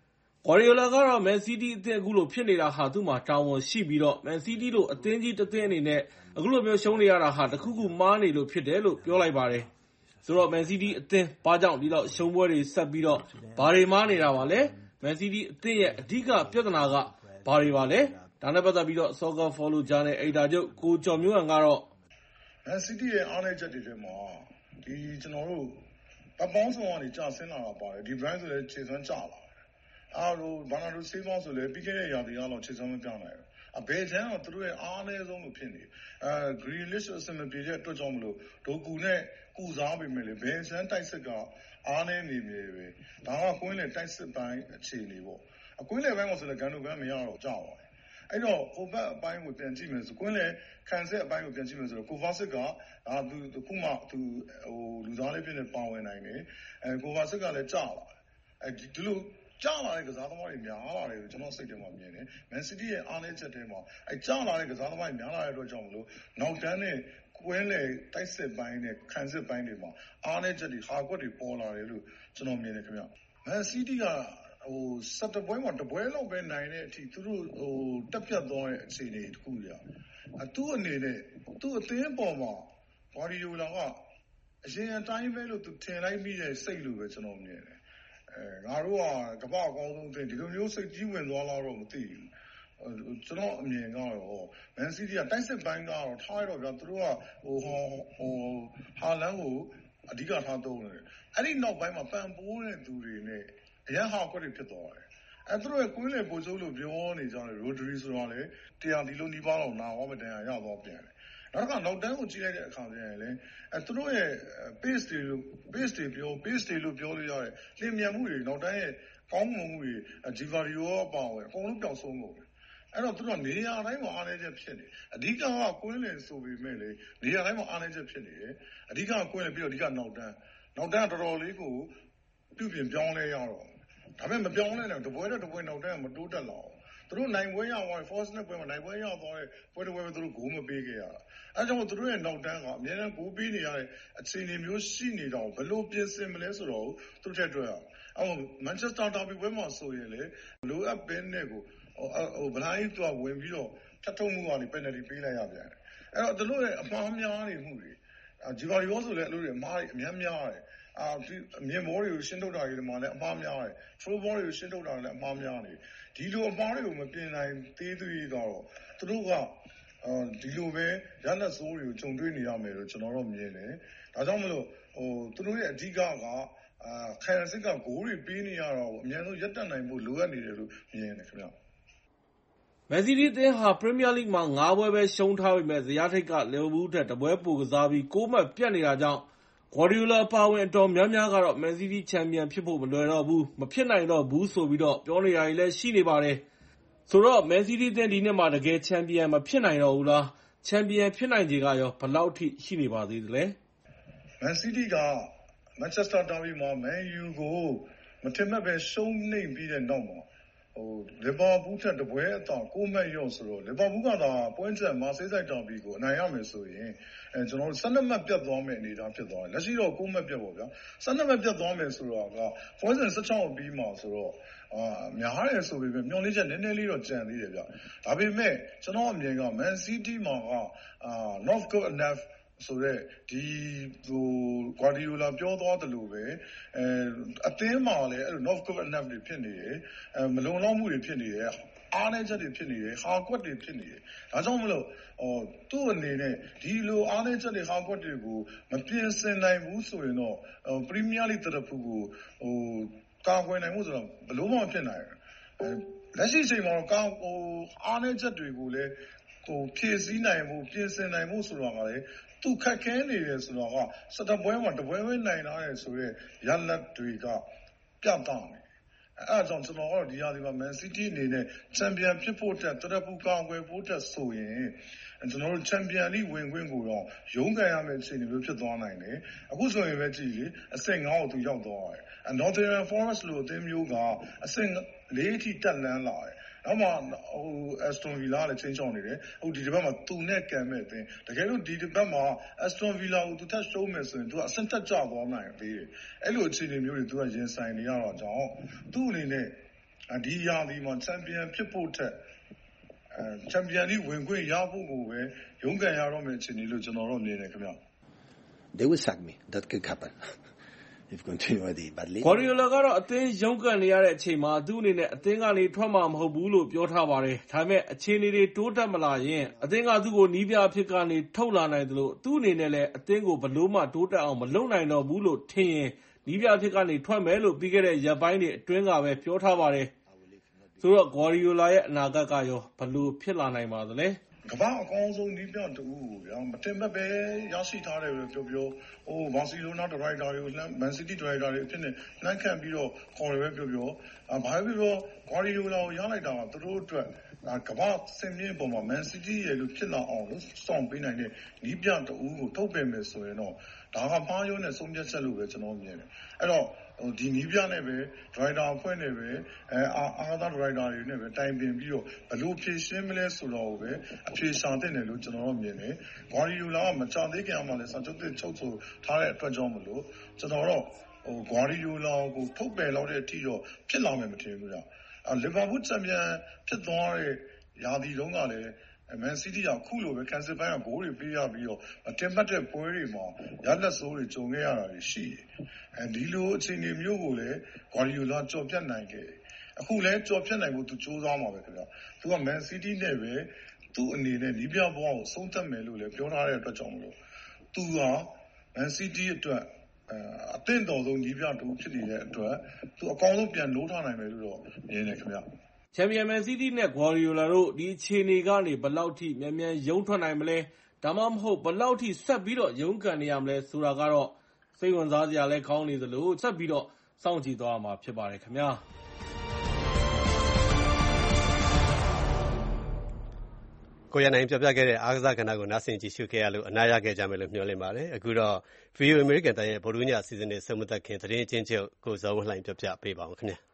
ဂွာဒီယိုလာကတော့ Man City အသင်းအခုလိုဖြစ်နေတာဟာသူ့မှာတာဝန်ရှိပြီးတော့ Man City လိုအသင်းကြီးတစ်သင်းအနေနဲ့အခုလိုမျိုးရှုံးနေရတာဟာတခုခုမှားနေလို့ဖြစ်တယ်လို့ပြောလိုက်ပါတယ်။ဆိုတော့ Man City အသင်းဘာကြောင့်ဒီလောက်ရှုံးပွဲတွေဆက်ပြီးတော့ဘာတွေမှားနေတာပါလဲ။ Man City အသင်းရဲ့အဓိကပြဿနာကဘာတွေပါလဲ။ဒါနဲ့ပတ်သက်ပြီးတော့ Soccer Follow Journal အယ်ဒီတာချုပ်ကိုကျော်မျိုးဟန်ကတော့ Man City ရဲ့အားနည်းချက်တွေထဲမှာဒီကျွန်တော်တို့အပေါင်းဆောင်ကနေကြာဆင်းလာတာပါတယ်ဒီ brand ဆိုလည်းခြေစွမ်းကျလာအားလို့ဘာနာလို့စေးပေါင်းဆိုလည်းပြီးခဲ့တဲ့ရာသီကတော့ခြေစွမ်းမပြနိုင်ဘူးအဘယ်ချမ်းတော့သူတို့ရဲ့အားနည်းဆုံးလို့ဖြစ်နေအဲ Grealish အစမပြေတဲ့အတွက်ကြောင့်မလို့ဒိုကူနဲ့ကုစားပေမဲ့လေဘယ်ချမ်းတိုက်စစ်ကအားနည်းနေမြေပဲဒါကကွင်းလေတိုက်စစ်ပိုင်းအခြေအနေပေါ့အကွင်းလေပိုင်းမှာဆိုလည်းဂန်ဒိုဂန်မရတော့ကြောက်ပါတယ်အဲ့တော့ဟိုဘက်အပိုင်းကိုပြန်ကြည့်မယ်ဆိုကွင်းလေခံစစ်အပိုင်းကိုပြန်ကြည့်မယ်ဆိုတော့ကိုဗာစစ်ကအာသူခုမှသူဟိုလူသားလေးဖြစ်နေပါဝင်နိုင်တယ်အဲကိုဗာစစ်ကလည်းကြာလာအဲဒီလိုကြာလာတဲ့ကစားသမားတွေများလာတယ်လို့ကျွန်တော်စိတ်ထဲမှာမြင်တယ်။ Man City ရဲ့အားနည်းချက်တွေမှာအဲကြာလာတဲ့ကစားသမားတွေများလာတဲ့အတွက်ကြောင့်မလို့နောက်တန်းနဲ့ကွင်းလေတိုက်စစ်ပိုင်းနဲ့ခံစစ်ပိုင်းတွေမှာအားနည်းချက်တွေဟာကွက်တွေပေါ်လာတယ်လို့ကျွန်တော်မြင်တယ်ခင်ဗျ။ Man City ကဟိုစက်တပွဲမှာတပွဲလောက်ပဲနိုင်တဲ့အထိသူတို့ဟိုတက်ပြတ်သွားတဲ့အခြေအနေတခုကြီးอ่ะအတူအနေနဲ့သူ့အသင်းပေါ်မှာဂွာဒီယိုလာကအရင်အတိုင်းပဲလို့သူထင်လိုက်မိတဲ့စိတ်လို့ပဲကျွန်တော်မြင်တယ်အဲငါတို့ကကမ္ဘာအကောင်းဆုံးအသင်းဒီလိုမျိုးစိတ်ကြီးဝင်သွားလာတော့မသိဘူးကျွန်တော်အမြင်ကတော့ Man City ကတိုက်စစ်ပိုင်းကတော့ထားရတော့ဗျာသူတို့ကဟိုဟိုဟိုဟာလန်ကိုအဓိကထားသုံးတယ်အဲ့ဒီနောက်ပိုင်းမှာပန်ပိုးတဲ့သူတွေနဲ့အရန်ဟာကွက်တွေဖြစ်သွားတယ်အဲသူတို့ရဲ့ကွင်းလေပို့ချုပ်လို့ပြောနေကြတယ် Rodri ဆိုတာလေတရားဒီလိုနီးပါးတော့နာဝမတန်ရသွားပြန်တယ်နောက်တစ်ခါနောက်တန်းကိုကြည့်လိုက်တဲ့အခါကျရင်လေအဲသူတို့ရဲ့ pace တွေလို့ pace တွေပြော pace တွေလို့ပြောလို့ရတယ်လင်းမြန်မှုတွေနောက်တန်းရဲ့ကောင်းမွန်မှုတွေ Divario အပါဝင်အကုန်လုံးပျောက်ဆုံးကုန်တယ်အဲ့တော့သူတို့နေရာတိုင်းမှာအားနည်းချက်ဖြစ်နေအဓိကကကွင်းလင်ဆိုပေမဲ့လေနေရာတိုင်းမှာအားနည်းချက်ဖြစ်နေတယ်အဓိကကွင်းလင်ပြီးတော့အဓိကနောက်တန်းနောက်တန်းတော်တော်လေးကိုပြုပြင်ပြောင်းလဲရတော့ဒါပေမဲ့မပြောင်းလဲနဲ့တပွဲတော့တပွဲနောက်တန်းကမတိုးတက်လာအောင်သူတို့နိုင်ပွဲရသွားတယ် Force နဲ့ပွဲမှာနိုင်ပွဲရသွားတယ်ပွဲတစ်ပွဲပဲသူတို့ဂိုးမပေးခဲ့ရတာအဲကြောင့်သူတို့ရဲ့နောက်တန်းကအများနဲ့ဂိုးပေးနေရတဲ့အခြေအနေမျိုးရှိနေတော့ဘလို့ပြင်ဆင်မလဲဆိုတော့သူတို့ထက်တွေ့ရအောင်အော် Manchester Derby ပွဲမှာဆိုရင်လေလိုအပ်ပင်းနဲ့ကိုဟိုဗလိုင်းသူကဝင်ပြီးတော့ဖြတ်ထုတ်မှုကနေ penalty ပေးလိုက်ရပြန်တယ်အဲ့တော့သူတို့ရဲ့အမှားများနေမှုတွေဂျီဗာရီယောဆိုလည်းအဲ့လိုတွေအမှားတွေအများများတယ်အာမြင်ဘောတွေကိုရှင်းထုတ်တာတွေမှာလည်းအမှားများတယ် throw ball တွေကိုရှင်းထုတ်တာလည်းအမှားများတယ်ဒီလိုအမှားတွေကိုမပြင်နိုင်သေးသေးတော့သူတို့ကအာဒီလိုပဲရလက်စိုးတွေကိုခြုံတွေ့နေရမယ်လို့ကျွန်တော်တို့မြင်တယ်ဒါကြောင့်မလို့ဟိုသူတို့ရဲ့အဓိကကအာခံစစ်ကဂိုးတွေပေးနေရတော့အများဆုံးရပ်တန့်နိုင်ဖို့လိုအပ်နေတယ်လို့မြင်တယ်ခင်ဗျ Man City အသင်းဟာ Premier League မှာ၅ပွဲပဲရှုံးထားပေမဲ့ဇယားထိပ်က Liverpool ထက်တပွဲပိုကစားပြီး၉မှတ်ပြတ်နေတာကြောင့် Guardiola အပါအဝင်အတော်များများကတော့ Man City ချန်ပီယံဖြစ်ဖို့မလွယ်တော့ဘူးမဖြစ်နိုင်တော့ဘူးဆိုပြီးတော့ပြောနေတာတွေလည်းရှိနေပါတယ်ဆိုတော့ Man City အသင်းဒီနှစ်မှာတကယ်ချန်ပီယံမဖြစ်နိုင်တော့ဘူးလားချန်ပီယံဖြစ်နိုင်ခြေကရောဘယ်လောက်ထိရှိနေပါသေးသလဲ Man City က Manchester Derby မှာ Man U ကိုမထင်မှတ်ပဲရှုံးနိမ့်ပြီးတဲ့နောက်မှာဟိုလီဗာပူးထက်တပွဲအတောင်၉မှတ်ရော့ဆိုတော့လီဗာပူးကသာပွဲချက်မာဆေးဆိုင်တာဘီကိုအနိုင်ရမယ်ဆိုရင်အဲကျွန်တော်တို့၁၂မှတ်ပြတ်သွားမယ်အနေအထားဖြစ်သွားတယ်လက်ရှိတော့၉မှတ်ပြတ်ပေါ့ဗျာ၁၂မှတ်ပြတ်သွားမယ်ဆိုတော့ကပွဲစဉ်၁၆ပြီးမှဆိုတော့အာများတယ်ဆိုပေမဲ့မျောလင်းချက်နည်းနည်းလေးတော့ကြံသေးတယ်ဗျဒါပေမဲ့ကျွန်တော်အမြင်က Man City မှာကအာ not good enoughဆိုတော့ဒီဟို Guardiola ပြောသွားတယ်လို့ပဲအဲအသင်းမှာလည်းအဲ့လို not good enough တွေဖြစ်နေတယ်အဲမလုံလောက်မှုတွေဖြစ်နေတယ်အားနည်းချက်တွေဖြစ်နေတယ်ဟာကွက်တွေဖြစ်နေတယ်ဒါကြောင့်မလို့ဟိုသူ့အနေနဲ့ဒီလိုအားနည်းချက်တွေဟာကွက်တွေကိုမပြင်ဆင်နိုင်ဘူးဆိုရင်တော့ဟို Premier League တရဖူကိုဟိုကာကွယ်နိုင်မှုဆိုတော့ဘလို့မှမဖြစ်နိုင်ဘူးလက်ရှိအချိန်မှာတော့ဟိုအားနည်းချက်တွေကိုလည်းဟိုဖြည့်ဆည်းနိုင်မှုပြင်ဆင်နိုင်မှုဆိုတာကလည်းသူခက်ခဲနေတယ်ဆိုတော့ကစတပွဲမှာတပွဲပဲနိုင်လာတယ်ဆိုတော့ရလတ်တွေကပြတ်သွားတယ်အဲအကြောင်းကျွန်တော်ကတော့ဒီဟာဒီမှာ Man City အနေနဲ့ချန်ပီယံဖြစ်ဖို့တက်တရပူကောင်းွယ်ဖို့တက်ဆိုရင်ကျွန်တော်တို့ချန်ပီယံလိဝင်ခွင့်ကိုတော့ရုန်းကန်ရမယ့်အခြေအနေမျိုးဖြစ်သွားနိုင်တယ်အခုဆိုရင်ပဲကြည့်လေအဆင့်၅ကိုသူရောက်သွားတယ် Nottingham Forest လို့အသင်းမျိုးကအဆင့်၄အထိတက်လန်းလာတယ်နောက်မှဟို Aston Villa လည်းချင်းချောင်းနေတယ်အခုဒီတစ်ပတ်မှာသူနဲ့ကန်မဲ့အသင်းတကယ်လို့ဒီတစ်ပတ်မှာ Aston Villa ကိုသူထပ်ရှုံးမယ်ဆိုရင်သူကအဆင့်တက်ကြသွားနိုင်သေးတယ်အဲ့လိုအခြေအနေမျိုးတွေသူကရင်ဆိုင်နေရတော့ကြောင့်သူ့အနေနဲ့ဒီရာသီမှာချန်ပီယံဖြစ်ဖို့ထက်အဲချန်ပီယံကြီးဝင်ခွင့်ရဖို့ကိုပဲရုန်းကန်ရတော့မယ့်အခြေအနေလို့ကျွန်တော်တို့မြင်တယ်ခင်ဗျ They will sack me. That could happen. If continue with the badly. Guardiola ကတော့အသင်းရုန်းကန်နေရတဲ့အချိန်မှာသူ့အနေနဲ့အသင်းကနေထွက်မှာမဟုတ်ဘူးလို့ပြောထားပါတယ်။ဒါပေမဲ့အခြေအနေတွေတိုးတက်မလာရင်အသင်းကသူ့ကိုနီးပြအဖြစ်ကနေထုတ်လာနိုင်တယ်လို့သူ့အနေနဲ့လည်းအသင်းကိုဘလို့မှတိုးတက်အောင်မလုပ်နိုင်တော့ဘူးလို့ထင်ရင်နီးပြအဖြစ်ကနေထွက်မယ်လို့ပြီးခဲ့တဲ့ရက်ပိုင်းတွေအတွင်းကပဲပြောထားပါတယ်။ဆိုတော့ Guardiola ရဲ့အနာဂတ်ကရောဘလို့ဖြစ်လာနိုင်ပါသလဲ။ကမ္ဘာအကောင်းဆုံးနီးပြတူကိုဗျာမတင်မဲ့ပဲရရှိထားတယ်ပြောပြောဟိုဘာစီလိုနာဒရိုက်တာတွေကိုလမ်းမန်စီးတီးဒရိုက်တာတွေအဖြစ်နဲ့နှိုင်းခံပြီးတော့ခေါ်ရပဲပြောပြောဘာပဲပြောဂွာရီယိုလာကိုရလိုက်တာကသူတို့အတွက်ကမ္ဘာစင်မြင့်ပေါ်မှာမန်စီးတီးရဲ့လို့ဖြစ်လာအောင်လို့စောင့်ပေးနိုင်တဲ့နီးပြတူကိုထုတ်ပယ်မယ်ဆိုရင်တော့ဒါကမှားရုံးနဲ့ဆုံးဖြတ်ချက်လို့ပဲကျွန်တော်မြင်တယ်အဲ့တော့ဒီနီးပြနဲ့ပဲဒရိုက်တာအဖွဲ့နဲ့ပဲအဲအာသာဒရိုက်တာတွေနဲ့ပဲတိုင်ပင်ပြီးတော့ဘလို့ဖြည့်ရှင်းမလဲဆိုတော့ပဲအဖြေရှာတဲ့တယ်လို့ကျွန်တော်တို့မြင်တယ်ဂွာရီယိုလာကမကြသေးခင်မှလည်းစာချုပ်သစ်ချုပ်ဆိုထားတဲ့အတွက်ကြောင့်မလို့ကျွန်တော်တို့ဟိုဂွာရီယိုလာကိုထုတ်ပယ်လောက်တဲ့အထိတော့ဖြစ်လာမယ်မထင်ဘူးလားအဲလီဗာပူးချန်ပီယံဖြစ်သွားတဲ့ရာသီတုန်းကလည်းမန်စီးတီးကခုလိုပဲကန်ဆယ်ပိုင်းကဂိုးတွေပေးရပြီးတော့တင်မှတ်တဲ့ပွဲတွေမှာရလက်စိုးတွေကြုံခဲ့ရတာရှိတယ်။အဲဒီလိုအခြေအနေမျိုးကိုလည်းဂွာရီယိုလာကြော်ပြတ်နိုင်ခဲ့တယ်။အခုလည်းကြော်ပြတ်နိုင်ဖို့သူကြိုးစားမှာပဲခင်ဗျာ။သူကမန်စီးတီးနဲ့ပဲသူ့အနေနဲ့နီးပြဘဝကိုဆုံးသက်မယ်လို့လည်းပြောထားတဲ့အတွက်ကြောင့်မလို့သူကမန်စီးတီးအတွက်အသင့်တော်ဆုံးနီးပြတူဖြစ်နေတဲ့အတွက်သူအကောင်းဆုံးပြန်လို့ထားနိုင်မယ်လို့တော့မြင်နေခင်ဗျာ။ချန်ပီယံမန်စီးတီးနဲ့ Guardiola တို့ဒီအခြေအနေကနေဘယ်လောက်ထိမြန်မြန်ရုန်းထွက်နိုင်မလဲဒါမှမဟုတ်ဘယ်လောက်ထိဆက်ပြီးတော့ရုန်းကန်နေရမလဲဆိုတာကတော့စိတ်ဝင်စားစရာလည်းကောင်းနေသလိုဆက်ပြီးတော့စောင့်ကြည့်သွားမှာဖြစ်ပါတယ်ခင်ဗျာကိုရနိုင်ပြောပြခဲ့တဲ့အားကစားကဏ္ဍကိုနားဆင်ကြည့်ရှုခဲ့ရလို့အနားရခဲ့ကြမယ်လို့မျှော်လင့်ပါတယ်အခုတော့ ဗီအိုအေ American တိုင်းရဲ့ဗုဒ္ဓညအစီအစဉ်နဲ့ဆုံးမသက်ခင်သတင်းချင်းချုပ်ကိုဇော်ဝင်းလှိုင်ပြောပြပေးပါဦးခင်ဗျာ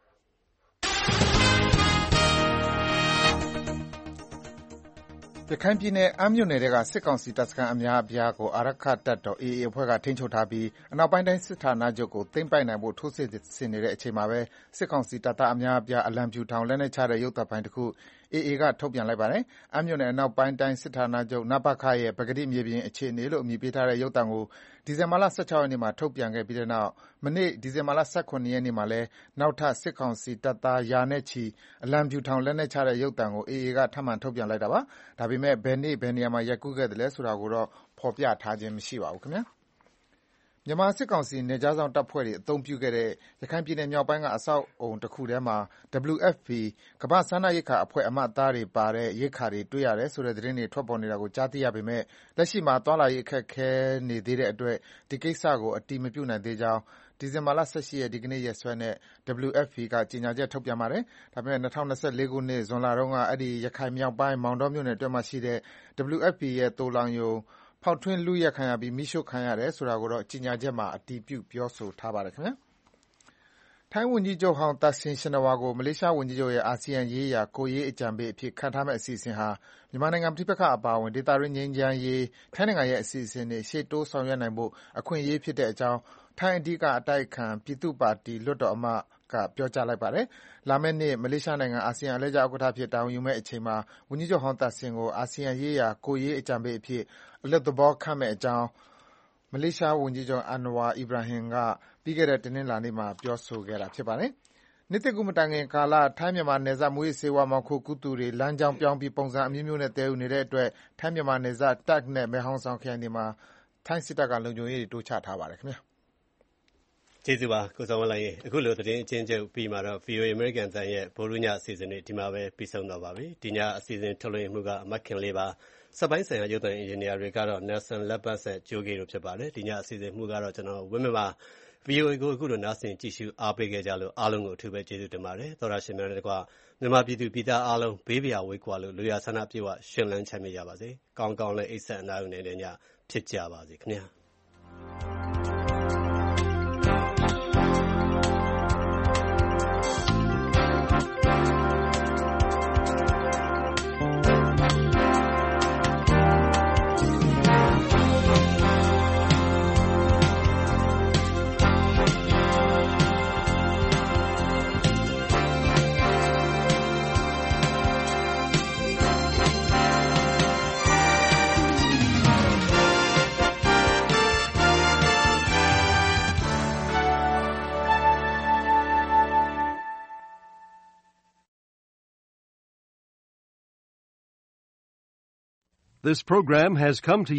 ရခိုင်ပြည်နယ်အမ်းမြို့နယ်ထဲကစစ်ကောင်စီတပ်စခန်းအများအပြားကိုအာရက္ခတပ်တော် အေအေ အဖွဲ့ကထိန်းချုပ်ထားပြီးအနောက်ပိုင်းတိုင်းစစ်ဌာနချုပ်ကိုသိမ်းပိုက်နိုင်ဖို့ထိုးစစ်ဆင်နေတဲ့အချိန်မှာပဲစစ်ကောင်စီတပ်သားအများအပြားအလံဖြူထောင်လက်နက်ချတဲ့ရုပ်သံဖိုင်တခု အေအေ ကထုတ်ပြန်လိုက်ပါတယ်။အမ်းမြို့နယ်အနောက်ပိုင်းတိုင်းစစ်ဌာနချုပ် နပခ ရဲ့ပကတိမြေပြင်အခြေအနေလို့အမည်ပေးထားတဲ့ရုပ်သံကိုဒီဇင်ဘာလ ၁၆ ရက်နေ့မှာထုတ်ပြန်ခဲ့ပြီးတဲ့နောက်မနေ့ဒီဇင်ဘာလ ၁၇ ရက်နေ့မှာလည်းနောက်ထပ်စစ်ကောင်စီတပ်သားရာနဲ့ချီအလံဖြူထောင်လက်နက်ချတဲ့ရုပ်သံကို အေအေ ကထပ်မံထုတ်ပြန်လိုက်တာပါ။ဒါပေမဲ့ဘယ်နေ့ဘယ်နေရာမှာရိုက်ကူးခဲ့သလဲဆိုတာကိုတော့ဖော်ပြထားခြင်းမရှိပါဘူးခင်ဗျာ။မြန်မာစစ်ကောင်စီနယ်ခြားစောင့်တပ်ဖွဲ့တွေအသုံးပြုခဲ့တဲ့ရခိုင်ပြည်နယ်မြောက်ပိုင်းကအဆောက်အုံတခုထဲမှာ ဒဘလျူ အက်ဖ် ပီ ကမ္ဘာ့စားနပ်ရိက္ခာအဖွဲ့အမှတ်အသားတွေပါတဲ့ရိက္ခာတွေတွေ့ရတယ်ဆိုတဲ့သတင်းတွေထွက်ပေါ်နေတာကိုကြားသိရပေမဲ့လက်ရှိမှာသွားလာရေးအခက်အခဲနေသေးတဲ့အတွက်ဒီကိစ္စကိုအတည်မပြုနိုင်သေးကြောင်းဒီဇင်ဘာလ ၁၈ ရက်ဒီကနေ့ရက်စွဲနဲ့ ဒဘလျူ အက်ဖ် ပီ ကကြေညာချက်ထုတ်ပြန်ပါတယ်။ဒါပေမဲ့၂၀၂၄ ခုနှစ်ဇွန်လတုန်းကအဲဒီရခိုင်မြောက်ပိုင်းမောင်တောမြို့နယ်အတွင်းမှာရှိတဲ့ ဒဘလျူ အက်ဖ် ပီ ရဲ့သိုလှောင်ရုံဖောက်ထွင်းလုယက်ခံရပြီးမီးရှို့ခံရတယ်ဆိုတာကိုတော့ကြေညာချက်မှာအတည်ပြုပြောဆိုထားပါတယ်ခင်ဗျာ။ထိုင်းဝန်ကြီးချုပ်ဟောင်းသက်ဆင်ရှင်နဝါကိုမလေးရှားဝန်ကြီးချုပ်ရဲ့အာဆီယံရေးရာကိုယ်ရေးအကြံပေးအဖြစ်ခန့်ထားမယ့်အစီအစဉ်ဟာမြန်မာနိုင်ငံပဋိပက္ခအပါအဝင်ဒေသတွင်းငြိမ်းချမ်းရေးထိုင်းနိုင်ငံရဲ့အစီအစဉ်တွေရှေ့တိုးဆောင်ရွက်နိုင်ဖို့အခွင့်အရေးဖြစ်တဲ့အကြောင်းထိုင်းအဓိကအတိုက်အခံပြည်သူ့ပါတီလွှတ်တော်အမတ်ကပြောကြားလိုက်ပါတယ်။လာမယ့်နှစ်မလေးရှားနိုင်ငံအာဆီယံအလှည့်ကျဥက္ကဋ္ဌအဖြစ်တာဝန်ယူမယ့်အချိန်မှာဝန်ကြီးချုပ်ဟောင်းသက်ဆင်ကိုအာဆီယံရေးရာကိုယ်ရေးအကြံပေးအဖြစ်အလွတ်သဘောခန့်မယ့်အကြောင်းမလေးရှားဝန်ကြီးချုပ်အန်နဝါအီဘရာဟင်ကပြီးခဲ့တဲ့တနင်္လာနေ့မှာပြောဆိုခဲ့တာဖြစ်ပါတယ်။နှစ်သစ်ကူးမတိုင်ခင်ကာလထိုင်းမြန်မာနယ်စပ်မူးယစ်ဆေးဝါးမှောင်ခိုကူးသူတွေလမ်းကြောင်းပြောင်းပြီးပုံစံအမျိုးမျိုးနဲ့သယ်ယူနေတဲ့အတွက်ထိုင်းမြန်မာနယ်စပ်တာ့ခ်နဲ့မယ်ဟောင်ဆောင်ခရိုင်တွေမှာထိုင်းစစ်တပ်ကလုံခြုံရေးတွေတိုးချထားပါတယ်ခင်ဗျာ။ကျေးဇူးပါကိုစောဝင်းလှိုင်ရေအခုလိုသတင်းအချင်းချုပ်ပြီးမှတော့ ဗီအိုအေ American တန်ရဲ့ဗိုလ်ရူးညအစီအစဉ်တွေဒီမှာပဲပြီးဆုံးတော့ပါပြီ။ဒီညအစီအစဉ်ထုတ်လွှင့်မှုကအမတ်ခင်လေးပါစက်ပိုင်းဆိုင်ရာရုပ်သံအင်ဂျင်နီယာတွေကတော့ Nelson Lepas နဲ့ Joe Gay တို့ဖြစ်ပါတယ်။ဒီညအစီအစဉ်မှုကတော့ကျွန်တော်ဝင်းမပါ ဗီအိုအေ ကိုအခုလိုနားဆင်ကြည့်ရှုအားပေးခဲ့ကြလို့အားလုံးကိုအထူးပဲကျေးဇူးတင်ပါတယ်။သောရရှင်များနဲ့တကွမြန်မာပြည်သူပြည်သားအားလုံးဘေးပရာဝေးကွာလို့လူရဆန္ဒပြေဝရှင်လန်းချမ်းမြေ့ကြပါစေ။ကောင်းကောင်းလည်းအိပ်ဆက်အနားယူနေတဲ့ညဖြစ်ကြပါစေခင်ဗျာ။ This program has come to you